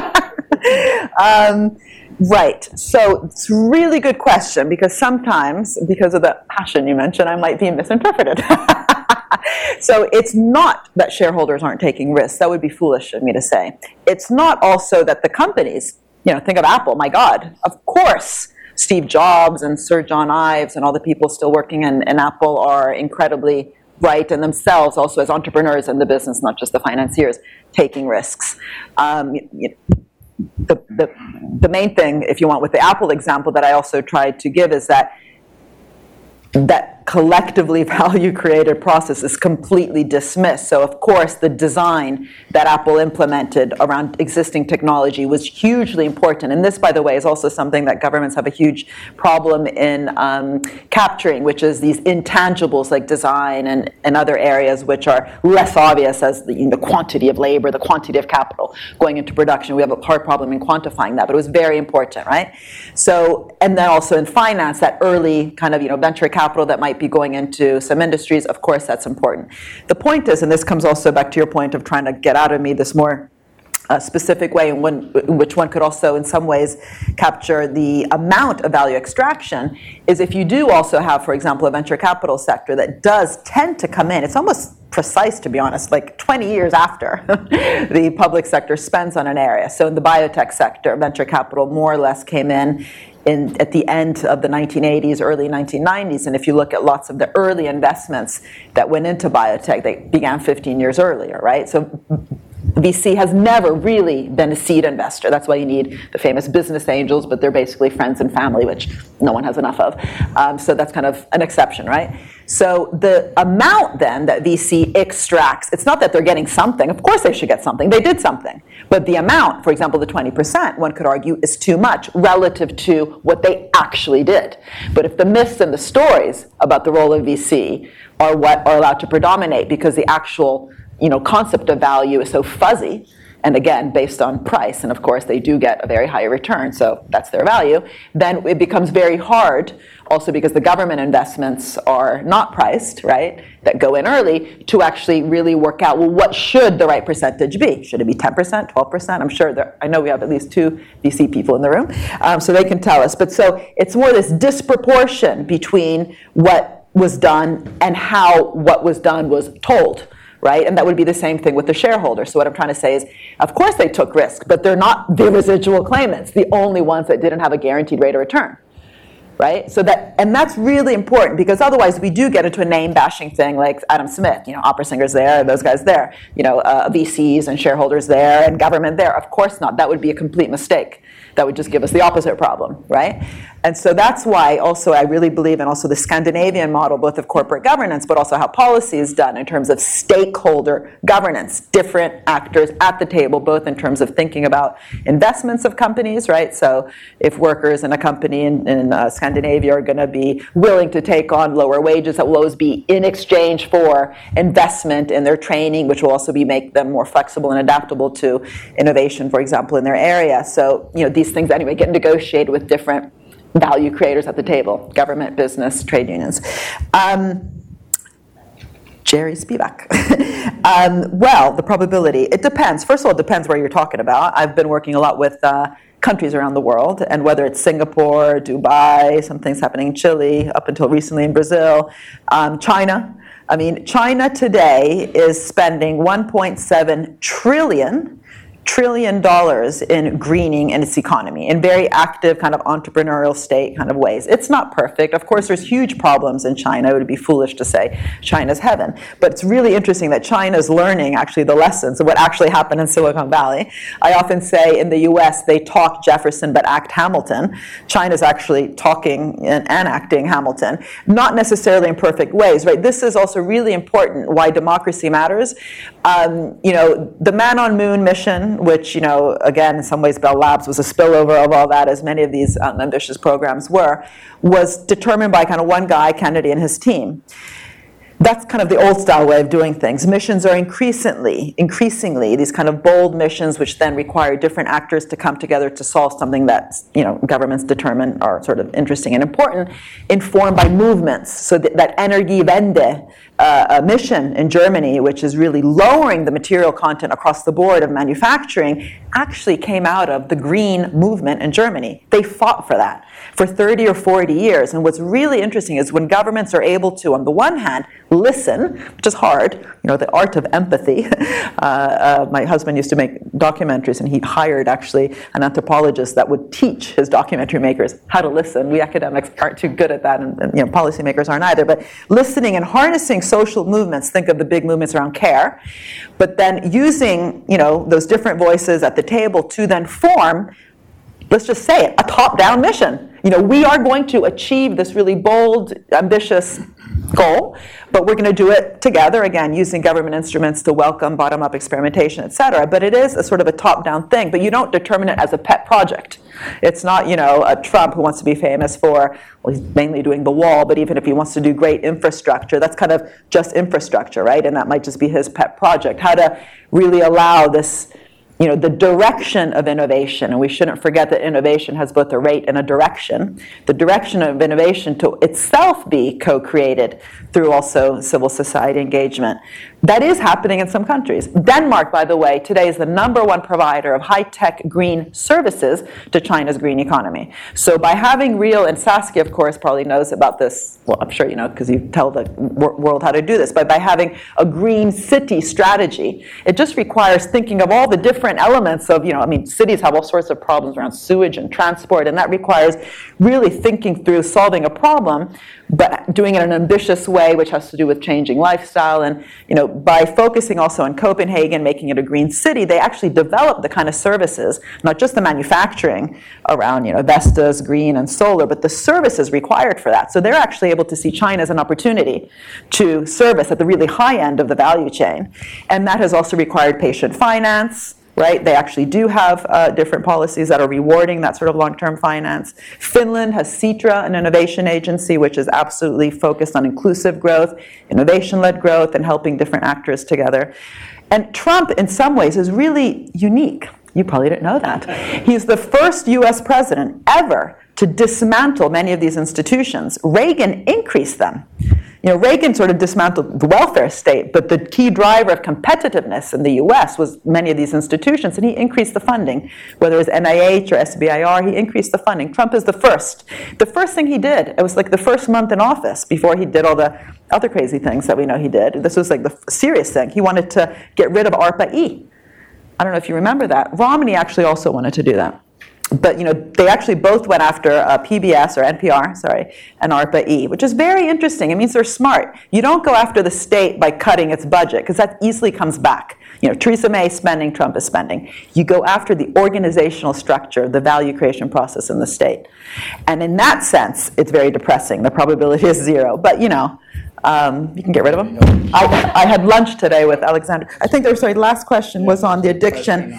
um, right. So it's a really good question because sometimes, because of the passion you mentioned, I might be misinterpreted. So it's not that shareholders aren't taking risks. That would be foolish of me to say. It's not also that the companies, you know, think of Apple, my God, of course, Steve Jobs and Sir John Ives and all the people still working in, in Apple are incredibly right, and themselves also as entrepreneurs in the business, not just the financiers, taking risks. Um, you know, the, the, the main thing, if you want, with the Apple example that I also tried to give is that that collectively value created process is completely dismissed. So of course the design that Apple implemented around existing technology was hugely important. And this, by the way, is also something that governments have a huge problem in um, capturing, which is these intangibles like design and, and other areas which are less obvious as the, you know, the quantity of labor, the quantity of capital going into production. We have a hard problem in quantifying that, but it was very important, right? So, and then also in finance, that early kind of, you know, venture capital that might be going into some industries, of course that's important. The point is, and this comes also back to your point of trying to get out of me this more a specific way in, one, in which one could also in some ways capture the amount of value extraction is if you do also have, for example, a venture capital sector that does tend to come in. It's almost precise, to be honest, like twenty years after the public sector spends on an area. So in the biotech sector, venture capital more or less came in In, at the end of the nineteen eighties, early nineteen nineties, and if you look at lots of the early investments that went into biotech, they began fifteen years earlier, right? So V C has never really been a seed investor. That's why you need the famous business angels, but they're basically friends and family, which no one has enough of. Um, so that's kind of an exception, right? So the amount then that V C extracts, it's not that they're getting something. Of course they should get something. They did something. But the amount, for example, the twenty percent, one could argue, is too much relative to what they actually did. But if the myths and the stories about the role of V C are what are allowed to predominate because the actual you know, concept of value is so fuzzy, and again, based on price, and of course they do get a very high return, so that's their value, then it becomes very hard, also because the government investments are not priced, right, that go in early, to actually really work out, well, what should the right percentage be? Should it be ten percent, twelve percent? I'm sure there, I know we have at least two V C people in the room, um, so they can tell us. But so it's more this disproportion between what was done and how what was done was told. Right? And that would be the same thing with the shareholders. So what I'm trying to say is, of course they took risk, but they're not the residual claimants, the only ones that didn't have a guaranteed rate of return. Right? So that, and that's really important because otherwise we do get into a name bashing thing like Adam Smith, you know, opera singers there, those guys there, you know, uh, V Cs and shareholders there and government there. Of course not. That would be a complete mistake. That would just give us the opposite problem, right? And so that's why also I really believe in also the Scandinavian model, both of corporate governance, but also how policy is done in terms of stakeholder governance, different actors at the table, both in terms of thinking about investments of companies, right? So if workers in a company in, in uh, Scandinavia are going to be willing to take on lower wages, that will always be in exchange for investment in their training, which will also be make them more flexible and adaptable to innovation, for example, in their area. So, you know, these things anyway get negotiated with different value creators at the table, government, business, trade unions. Um, Jerry Spivak. um, well, the probability, it depends. First of all, it depends where you're talking about. I've been working a lot with uh, countries around the world, and whether it's Singapore, Dubai, some things happening in Chile, up until recently in Brazil, um, China. I mean, China today is spending one point seven trillion trillion dollars in greening in its economy in very active kind of entrepreneurial state kind of ways. It's not perfect. Of course, there's huge problems in China. It would be foolish to say China's heaven. But it's really interesting that China's learning actually the lessons of what actually happened in Silicon Valley. I often say in the U S they talk Jefferson but act Hamilton. China's actually talking and, and acting Hamilton, not necessarily in perfect ways, right? This is also really important why democracy matters. Um, you know, the Man on Moon mission, which, you know, again, in some ways Bell Labs was a spillover of all that, as many of these um, ambitious programs were, was determined by kind of one guy, Kennedy, and his team. That's kind of the old style way of doing things. Missions are increasingly, increasingly, these kind of bold missions which then require different actors to come together to solve something that, you know, governments determine are sort of interesting and important, informed by movements. So that, that Energiewende uh, mission in Germany, which is really lowering the material content across the board of manufacturing, actually came out of the green movement in Germany. They fought for that for thirty or forty years. And what's really interesting is when governments are able to, on the one hand, listen, which is hard, you know, the art of empathy. uh, uh, my husband used to make documentaries, and he hired actually an anthropologist that would teach his documentary makers how to listen. We academics aren't too good at that, and, and you know, policymakers aren't either. But listening and harnessing social movements, think of the big movements around care, but then using, you know, those different voices at the table to then form, let's just say it, a top-down mission. You know, we are going to achieve this really bold, ambitious goal, but we're going to do it together, again, using government instruments to welcome bottom-up experimentation, et cetera. But it is a sort of a top-down thing, but you don't determine it as a pet project. It's not, you know, a Trump who wants to be famous for, well, he's mainly doing the wall, but even if he wants to do great infrastructure, that's kind of just infrastructure, right? And that might just be his pet project. How to really allow this, you know, the direction of innovation, and we shouldn't forget that innovation has both a rate and a direction. The direction of innovation to itself be co-created through also civil society engagement. That is happening in some countries. Denmark, by the way, today is the number one provider of high-tech green services to China's green economy. So by having real, and Saskia, of course, probably knows about this, well, I'm sure you know, because you tell the world how to do this, but by having a green city strategy, it just requires thinking of all the different elements of, you know, I mean, cities have all sorts of problems around sewage and transport, and that requires really thinking through solving a problem, but doing it in an ambitious way, which has to do with changing lifestyle. And, you know, by focusing also on Copenhagen, making it a green city, they actually developed the kind of services, not just the manufacturing around, you know, Vestas, green, and solar, but the services required for that. So they're actually able to see China as an opportunity to service at the really high end of the value chain. And that has also required patient finance, right? They actually do have uh, different policies that are rewarding that sort of long-term finance. Finland has Sitra, an innovation agency, which is absolutely focused on inclusive growth, innovation-led growth, and helping different actors together. And Trump, in some ways, is really unique. You probably didn't know that. He's the first U S president ever to dismantle many of these institutions. Reagan increased them. You know, Reagan sort of dismantled the welfare state, but the key driver of competitiveness in the U S was many of these institutions, and he increased the funding. Whether it was N I H or S B I R, he increased the funding. Trump is the first. The first thing he did, it was like the first month in office before he did all the other crazy things that we know he did. This was like the serious thing. He wanted to get rid of ARPA-E. I don't know if you remember that. Romney actually also wanted to do that. But, you know, they actually both went after uh, P B S, or N P R, sorry, and ARPA-E, which is very interesting. It means they're smart. You don't go after the state by cutting its budget, because that easily comes back. You know, Theresa May is spending, Trump is spending. You go after the organizational structure, the value creation process in the state. And in that sense, it's very depressing. The probability is zero. But, you know, Um, you can get rid of them. I, I had lunch today with Alexander. I think there was, sorry, the last question was on the addiction.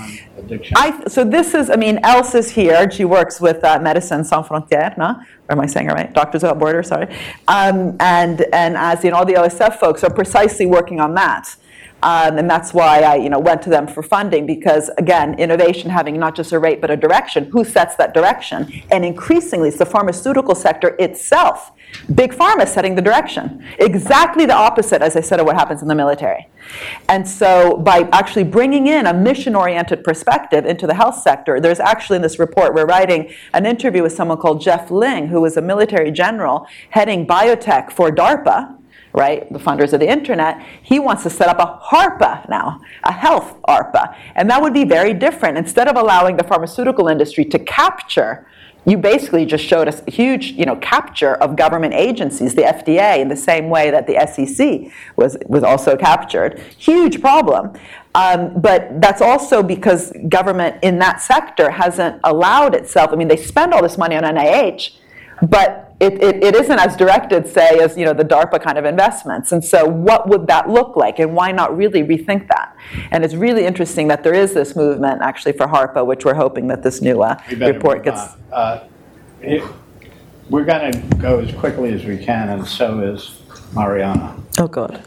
I, so this is, I mean, Else is here. She works with uh, Medicine Sans Frontières, no? Or am I saying it right? Doctors Without Borders, sorry. Um, and, and as you know, all the O S F folks are precisely working on that. Um, and that's why I, you know, went to them for funding, because, again, innovation having not just a rate but a direction, who sets that direction? And increasingly, it's the pharmaceutical sector itself. Big Pharma is setting the direction. Exactly the opposite, as I said, of what happens in the military. And so by actually bringing in a mission-oriented perspective into the health sector, there's actually in this report, we're writing an interview with someone called Jeff Ling, who was a military general heading biotech for DARPA, right, the funders of the internet. He wants to set up a HARPA now, a health ARPA. And that would be very different. Instead of allowing the pharmaceutical industry to capture, you basically just showed us a huge, you know, capture of government agencies, the F D A, in the same way that the S E C was, was also captured. Huge problem. Um, but that's also because government in that sector hasn't allowed itself, I mean, they spend all this money on N I H, but It, it, it isn't as directed, say, as, you know, the DARPA kind of investments. And so what would that look like, and why not really rethink that? And it's really interesting that there is this movement, actually, for HARPA, which we're hoping that this new uh, report gets... Uh, it, we're going to go as quickly as we can, and so is Mariana. Oh, God.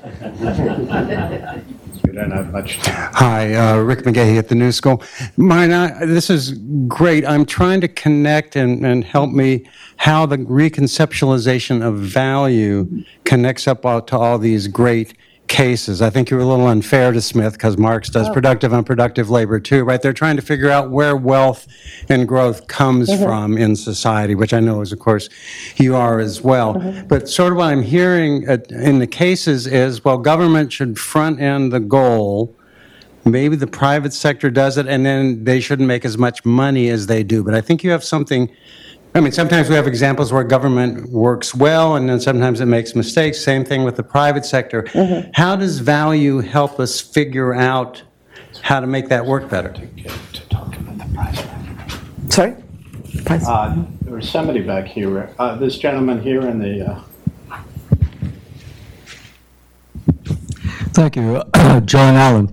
We don't have much time. Hi, uh, Rick McGahey at the New School. Mariana, this is great. I'm trying to connect and, and help me how the reconceptualization of value connects up all, to all these great cases. I think you were a little unfair to Smith, because Marx does oh. productive, unproductive labor too, right? They're trying to figure out where wealth and growth comes mm-hmm. from in society, which I know is, of course, you are as well. Mm-hmm. But sort of what I'm hearing at, in the cases is, well, government should front end the goal. Maybe the private sector does it, and then they shouldn't make as much money as they do. But I think you have something. I mean, sometimes we have examples where government works well, and then sometimes it makes mistakes. Same thing with the private sector. Mm-hmm. How does value help us figure out how to make that work better? To, get, to talk about the price. Sorry? Price. Uh, there was somebody back here. Uh, this gentleman here in the... Uh... Thank you. Uh, John Allen.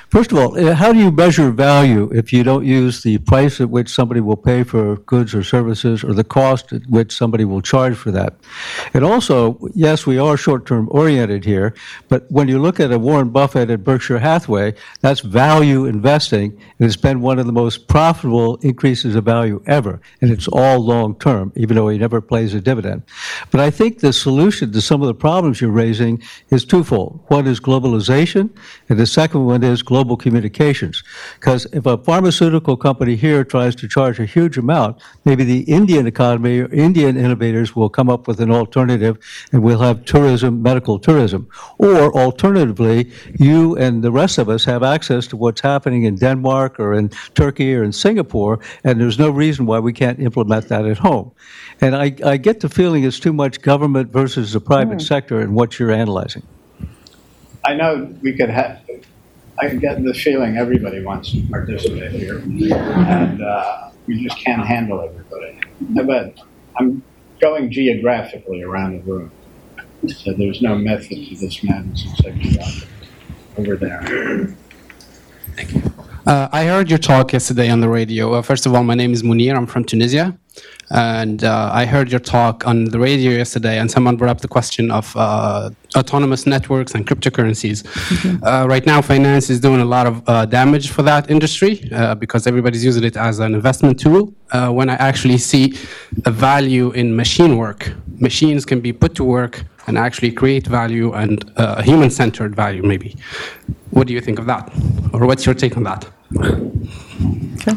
First of all, uh, how do you measure value if you don't use the price at which somebody will pay for goods or services or the cost at which somebody will charge for that? And also, yes, we are short-term oriented here, but when you look at a Warren Buffett at Berkshire Hathaway, that's value investing, and it's been one of the most profitable increases of value ever, and it's all long-term, even though he never plays a dividend. But I think the solution to some of the problems you're raising is twofold. One is globalization, and the second one is global communications. Because if a pharmaceutical company here tries to charge a huge amount, maybe the Indian economy or Indian innovators will come up with an alternative, and we'll have tourism, medical tourism. Or alternatively, you and the rest of us have access to what's happening in Denmark or in Turkey or in Singapore, and there's no reason why we can't implement that at home. And I, I get the feeling it's too much government versus the private mm. sector in what you're analyzing. I know we could have, I get the feeling everybody wants to participate here, and uh, we just can't handle everybody. But I'm going geographically around the room, so there's no method to this madness except you got it over there. Thank you. Uh, I heard your talk yesterday on the radio. Uh, first of all, my name is Munir. I'm from Tunisia. And uh, I heard your talk on the radio yesterday, and someone brought up the question of uh, autonomous networks and cryptocurrencies. Mm-hmm. Uh, right now, finance is doing a lot of uh, damage for that industry uh, because everybody's using it as an investment tool. Uh, when I actually see a value in machine work, machines can be put to work and actually create value and uh, human-centered value, maybe. What do you think of that? Or what's your take on that? Okay.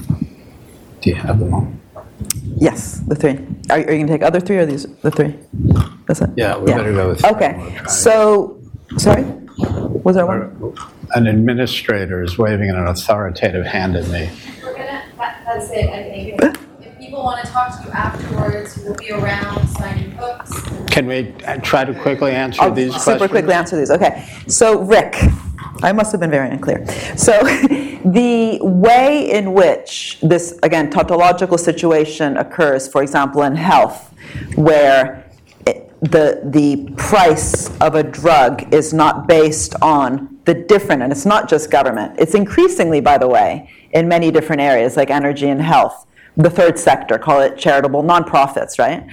Do you have them all? Yes, the three. Are, are you going to take other three or these the three? That's it? Yeah, we yeah. better go with three. Okay, so, sorry? Was there one? An administrator is waving an authoritative hand at me. We're going to, that, that's it, I think. If people want to talk to you afterwards, we'll be around signing books. Can we try to quickly answer I'll these super questions? Super quickly answer these. Okay, so Rick, I must have been very unclear. So the way in which this, again, tautological situation occurs, for example, in health, where it, the the price of a drug is not based on the different, and it's not just government. It's increasingly, by the way, in many different areas like energy and health, the third sector, call it charitable nonprofits, right?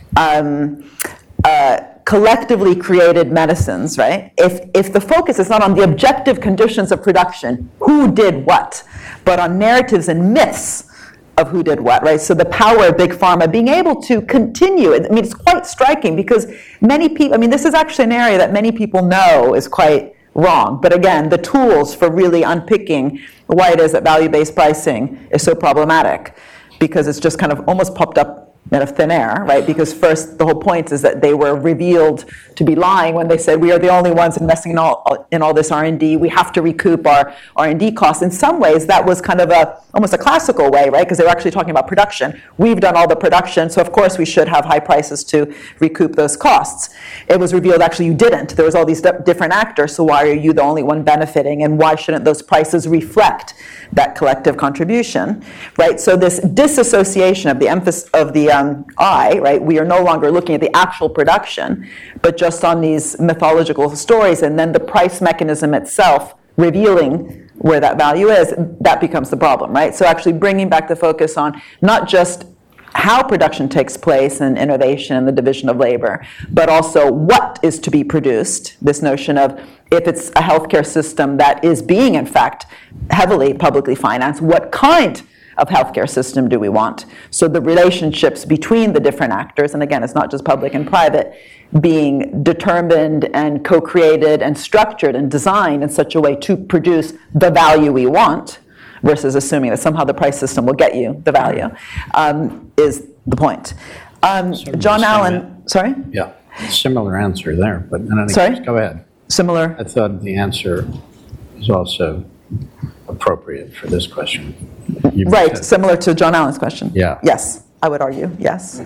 Um, uh, collectively created medicines, right? If if the focus is not on the objective conditions of production, who did what, but on narratives and myths of who did what, right? So the power of big pharma being able to continue, I mean, it's quite striking because many people, I mean, this is actually an area that many people know is quite wrong. But again, the tools for really unpicking why it is that value-based pricing is so problematic, because it's just kind of almost popped up out of thin air, right? Because first, the whole point is that they were revealed to be lying when they said, we are the only ones investing in all in all this R and D. We have to recoup our R and D costs. In some ways, that was kind of a almost a classical way, right? Because they were actually talking about production. We've done all the production, so of course we should have high prices to recoup those costs. It was revealed actually you didn't. There was all these different actors, so why are you the only one benefiting? And why shouldn't those prices reflect that collective contribution, right? So this disassociation of the emphasis of the um, I, right? We are no longer looking at the actual production, but just on these mythological stories, and then the price mechanism itself revealing where that value is, that becomes the problem, right? So actually bringing back the focus on not just how production takes place and innovation and the division of labor, but also what is to be produced, this notion of if it's a healthcare system that is being, in fact, heavily publicly financed, what kind of healthcare system do we want? So the relationships between the different actors, and again, it's not just public and private, being determined and co-created and structured and designed in such a way to produce the value we want, versus assuming that somehow the price system will get you the value, um, is the point. Um, John Allen, sorry? Yeah, similar answer there, but in any sorry? case, go ahead. Similar? I thought the answer is also appropriate for this question. You right, similar to John Allen's question. Yeah. Yes, I would argue, yes.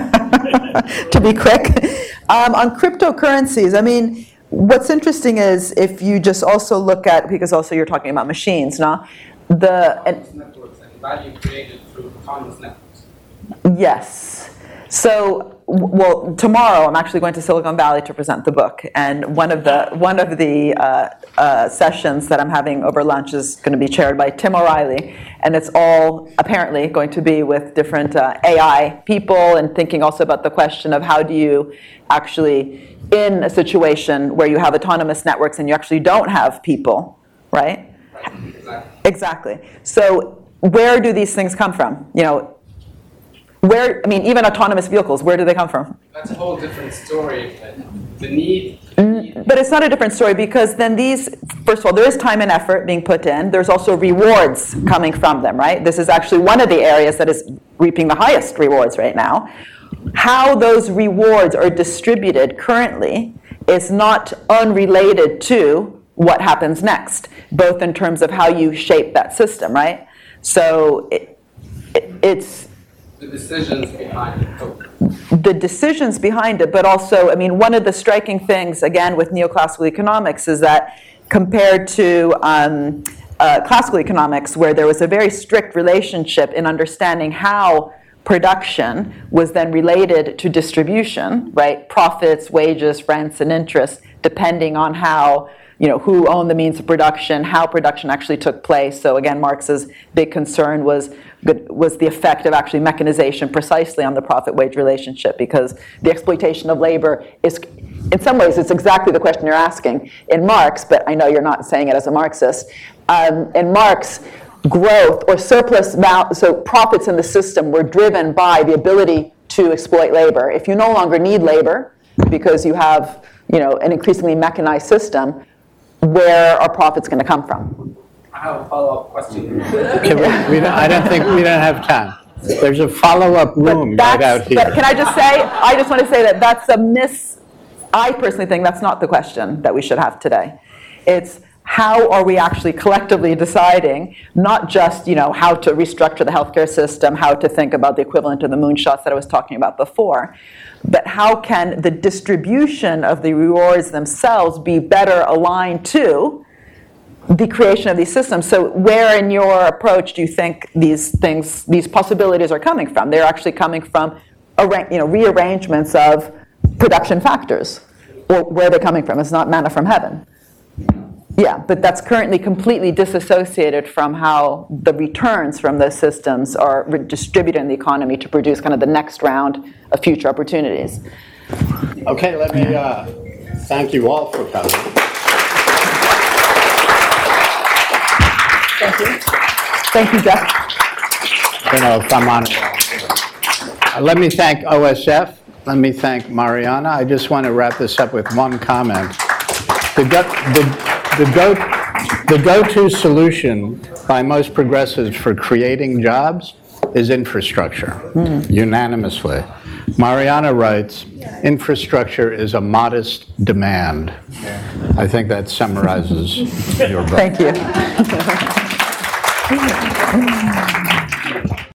To be quick. Um, on cryptocurrencies, I mean, what's interesting is if you just also look at, because also you're talking about machines, no? The and, networks and value created through autonomous networks. Yes. So, w- well, tomorrow I'm actually going to Silicon Valley to present the book, and one of the one of the uh, uh, sessions that I'm having over lunch is going to be chaired by Tim O'Reilly, and it's all apparently going to be with different uh, A I people, and thinking also about the question of how do you actually, in a situation where you have autonomous networks and you actually don't have people, right? Exactly. Exactly. So, where do these things come from? You know. Where, I mean, even autonomous vehicles, where do they come from? That's a whole different story, but the need... Mm, but it's not a different story, because then these, first of all, there is time and effort being put in. There's also rewards coming from them, right? This is actually one of the areas that is reaping the highest rewards right now. How those rewards are distributed currently is not unrelated to what happens next, both in terms of how you shape that system, right? So it, it, it's... The decisions behind it. The decisions behind it, but also, I mean, one of the striking things, again, with neoclassical economics is that compared to um, uh, classical economics, where there was a very strict relationship in understanding how production was then related to distribution, right? Profits, wages, rents, and interest, depending on how, you know, who owned the means of production, how production actually took place. So again, Marx's big concern was was the effect of actually mechanization precisely on the profit-wage relationship, because the exploitation of labor is, in some ways, it's exactly the question you're asking in Marx, but I know you're not saying it as a Marxist. Um, in Marx, growth or surplus, val- so profits in the system were driven by the ability to exploit labor. If you no longer need labor because you have, you know, an increasingly mechanized system, where are profits going to come from? I have a follow-up question. Can we, we don't, I don't think we don't have time. There's a follow-up room right out here. But can I just say, I just want to say that that's a miss. I personally think that's not the question that we should have today. It's how are we actually collectively deciding, not just, you know, how to restructure the healthcare system, how to think about the equivalent of the moonshots that I was talking about before, but how can the distribution of the rewards themselves be better aligned to the creation of these systems? So where in your approach do you think these things, these possibilities are coming from? They're actually coming from, you know, rearrangements of production factors. Or where are they coming from? It's not manna from heaven. Yeah, but that's currently completely disassociated from how the returns from those systems are distributed in the economy to produce kind of the next round of future opportunities. Okay, let me uh, thank you all for coming. Thank you. Thank you, Jeff. You know, if I'm on uh, let me thank O S F. Let me thank Mariana. I just want to wrap this up with one comment. The go, the, the go, the go-to solution by most progressives for creating jobs is infrastructure, mm. unanimously. Mariana writes, infrastructure is a modest demand. I think that summarizes your book. Thank you.